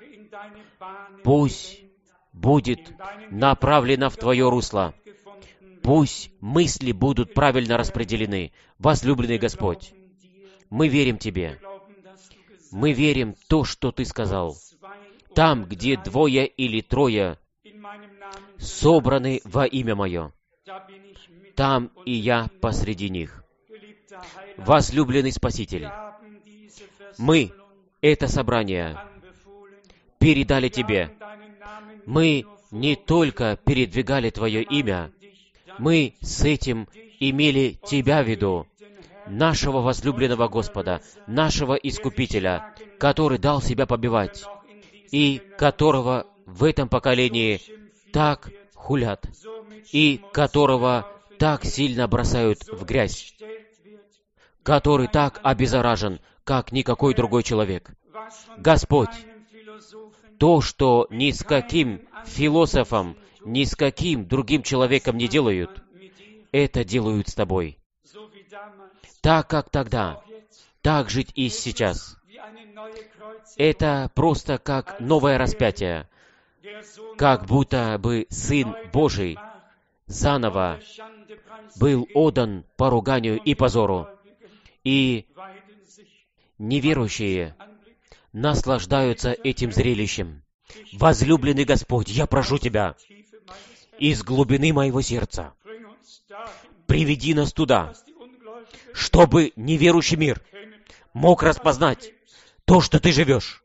S1: пусть будет направлено в Твое русло. Пусть мысли будут правильно распределены. Возлюбленный Господь, мы верим Тебе. Мы верим в то, что Ты сказал. Там, где двое или трое собраны во имя Мое, там и я посреди них. Возлюбленный Спаситель, мы это собрание передали Тебе. Мы не только передвигали Твое имя, мы с этим имели Тебя в виду, нашего возлюбленного Господа, нашего Искупителя, который дал себя побивать, и которого в этом поколении так хулят, и которого так сильно бросают в грязь, который так обеззаражен, как никакой другой человек. Господь, то, что ни с каким философом, ни с каким другим человеком не делают, это делают с Тобой. Так, как тогда, так жить и сейчас. Это просто как новое распятие, как будто бы Сын Божий заново был отдан поруганию и позору, и неверующие наслаждаются этим зрелищем. Возлюбленный Господь, я прошу Тебя, из глубины моего сердца, приведи нас туда, чтобы неверующий мир мог распознать то, что Ты живешь,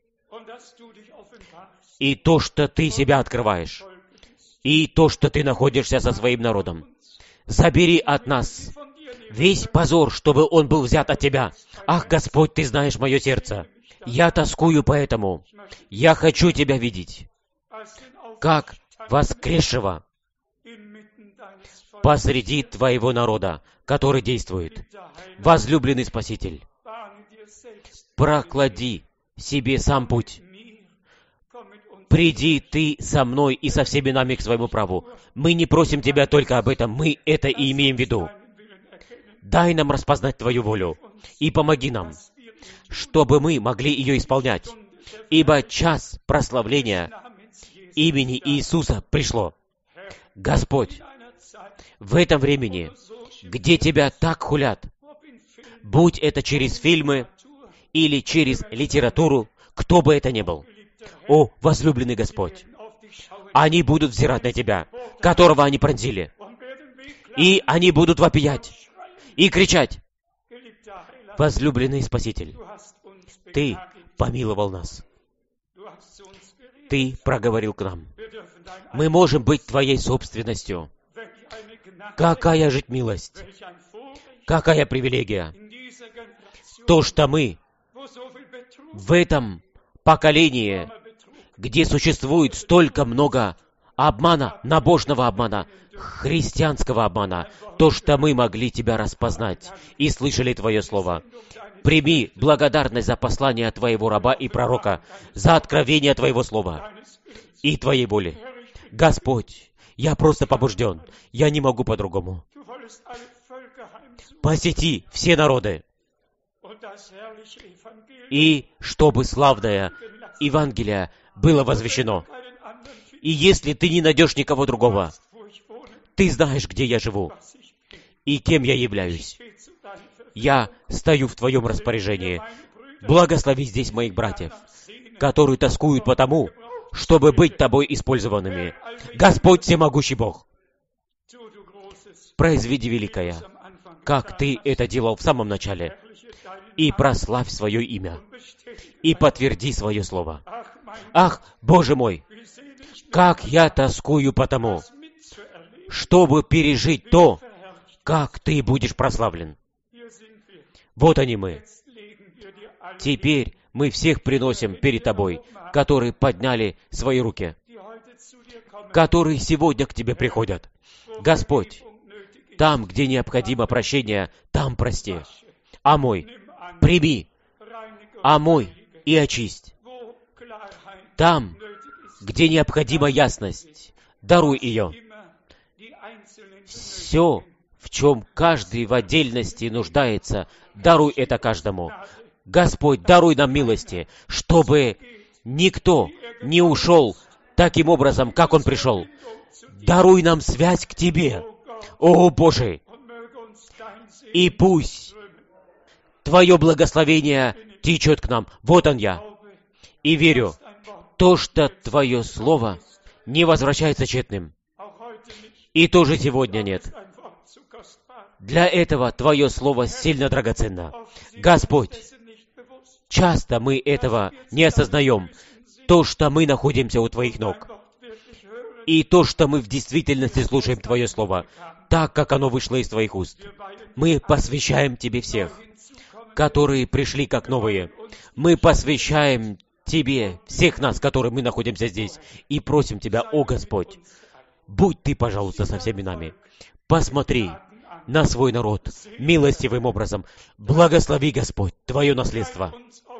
S1: и то, что Ты себя открываешь, и то, что Ты находишься со своим народом. Забери от нас весь позор, чтобы он был взят от Тебя. Ах, Господь, Ты знаешь мое сердце. Я тоскую по этому. Я хочу Тебя видеть, как воскресшего посреди Твоего народа, который действует. Возлюбленный Спаситель, проклади себе сам путь. Приди Ты со мной и со всеми нами к своему праву. Мы не просим Тебя только об этом, мы это и имеем в виду. Дай нам распознать Твою волю и помоги нам, чтобы мы могли ее исполнять, ибо час прославления имени Иисуса пришло. Господь, в этом времени, где Тебя так хулят, будь это через фильмы или через литературу, кто бы это ни был, о, возлюбленный Господь, они будут взирать на Тебя, которого они пронзили, и они будут вопиять и кричать: возлюбленный Спаситель, Ты помиловал нас. Ты проговорил к нам. Мы можем быть Твоей собственностью. Какая же милость! Какая привилегия! То, что мы в этом поколении, где существует столько много обмана, набожного обмана, христианского обмана, то, что мы могли Тебя распознать и слышали Твое Слово. Прими благодарность за послание Твоего раба и пророка, за откровение Твоего Слова и Твоей воли. Господь, я просто побужден, я не могу по-другому. Посети все народы, и чтобы славное Евангелие было возвещено. И если Ты не найдешь никого другого, Ты знаешь, где я живу и кем я являюсь. Я стою в Твоем распоряжении. Благослови здесь моих братьев, которые тоскуют по тому, чтобы быть Тобой использованными. Господь Всемогущий Бог, произведи великое, как Ты это делал в самом начале, и прославь свое имя, и подтверди свое слово. Ах, Боже мой, как я тоскую по тому, чтобы пережить то, как Ты будешь прославлен. Вот они мы. теперь мы всех приносим перед Тобой, которые подняли свои руки, которые сегодня к Тебе приходят. Господь, там, где необходимо прощение, там прости. Омой, прими, омой и очисть. Там, где необходима ясность, даруй ее. Все, в чем каждый в отдельности нуждается, даруй это каждому. Господь, даруй нам милости, чтобы никто не ушел таким образом, как он пришел. Даруй нам связь к Тебе, о Боже, и пусть Твое благословение течет к нам. Вот он я. И верю, то, что Твое Слово не возвращается тщетным. И тоже сегодня нет. Для этого Твое Слово сильно драгоценно. Господь, часто мы этого не осознаем. То, что мы находимся у Твоих ног. И то, что мы в действительности слушаем Твое Слово, так, как оно вышло из Твоих уст. Мы посвящаем Тебе всех, которые пришли как новые. Мы посвящаем Тебе всех нас, которые мы находимся здесь, и просим Тебя, о Господь, будь Ты, пожалуйста, со всеми нами. Посмотри на свой народ милостивым образом. Благослови, Господь, Твое наследство.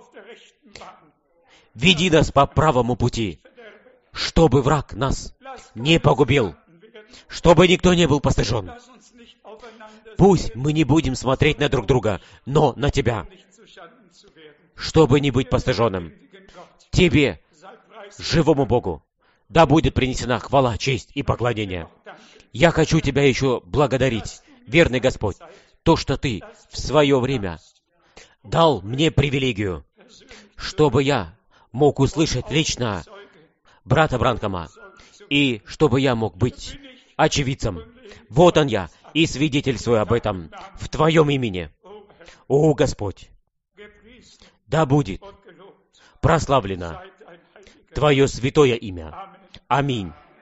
S1: Веди нас по правому пути, чтобы враг нас не погубил, чтобы никто не был постыжен. Пусть мы не будем смотреть на друг друга, но на Тебя, чтобы не быть постыженным. Тебе, живому Богу, да будет принесена хвала, честь и поклонение. Я хочу Тебя еще благодарить, верный Господь, то, что Ты в свое время дал мне привилегию, чтобы я мог услышать лично брата Бранхама, и чтобы я мог быть очевидцем. Вот он я, и свидетельствую об этом в Твоем имени. О, Господь, да будет прославлено Твое святое имя. Аминь.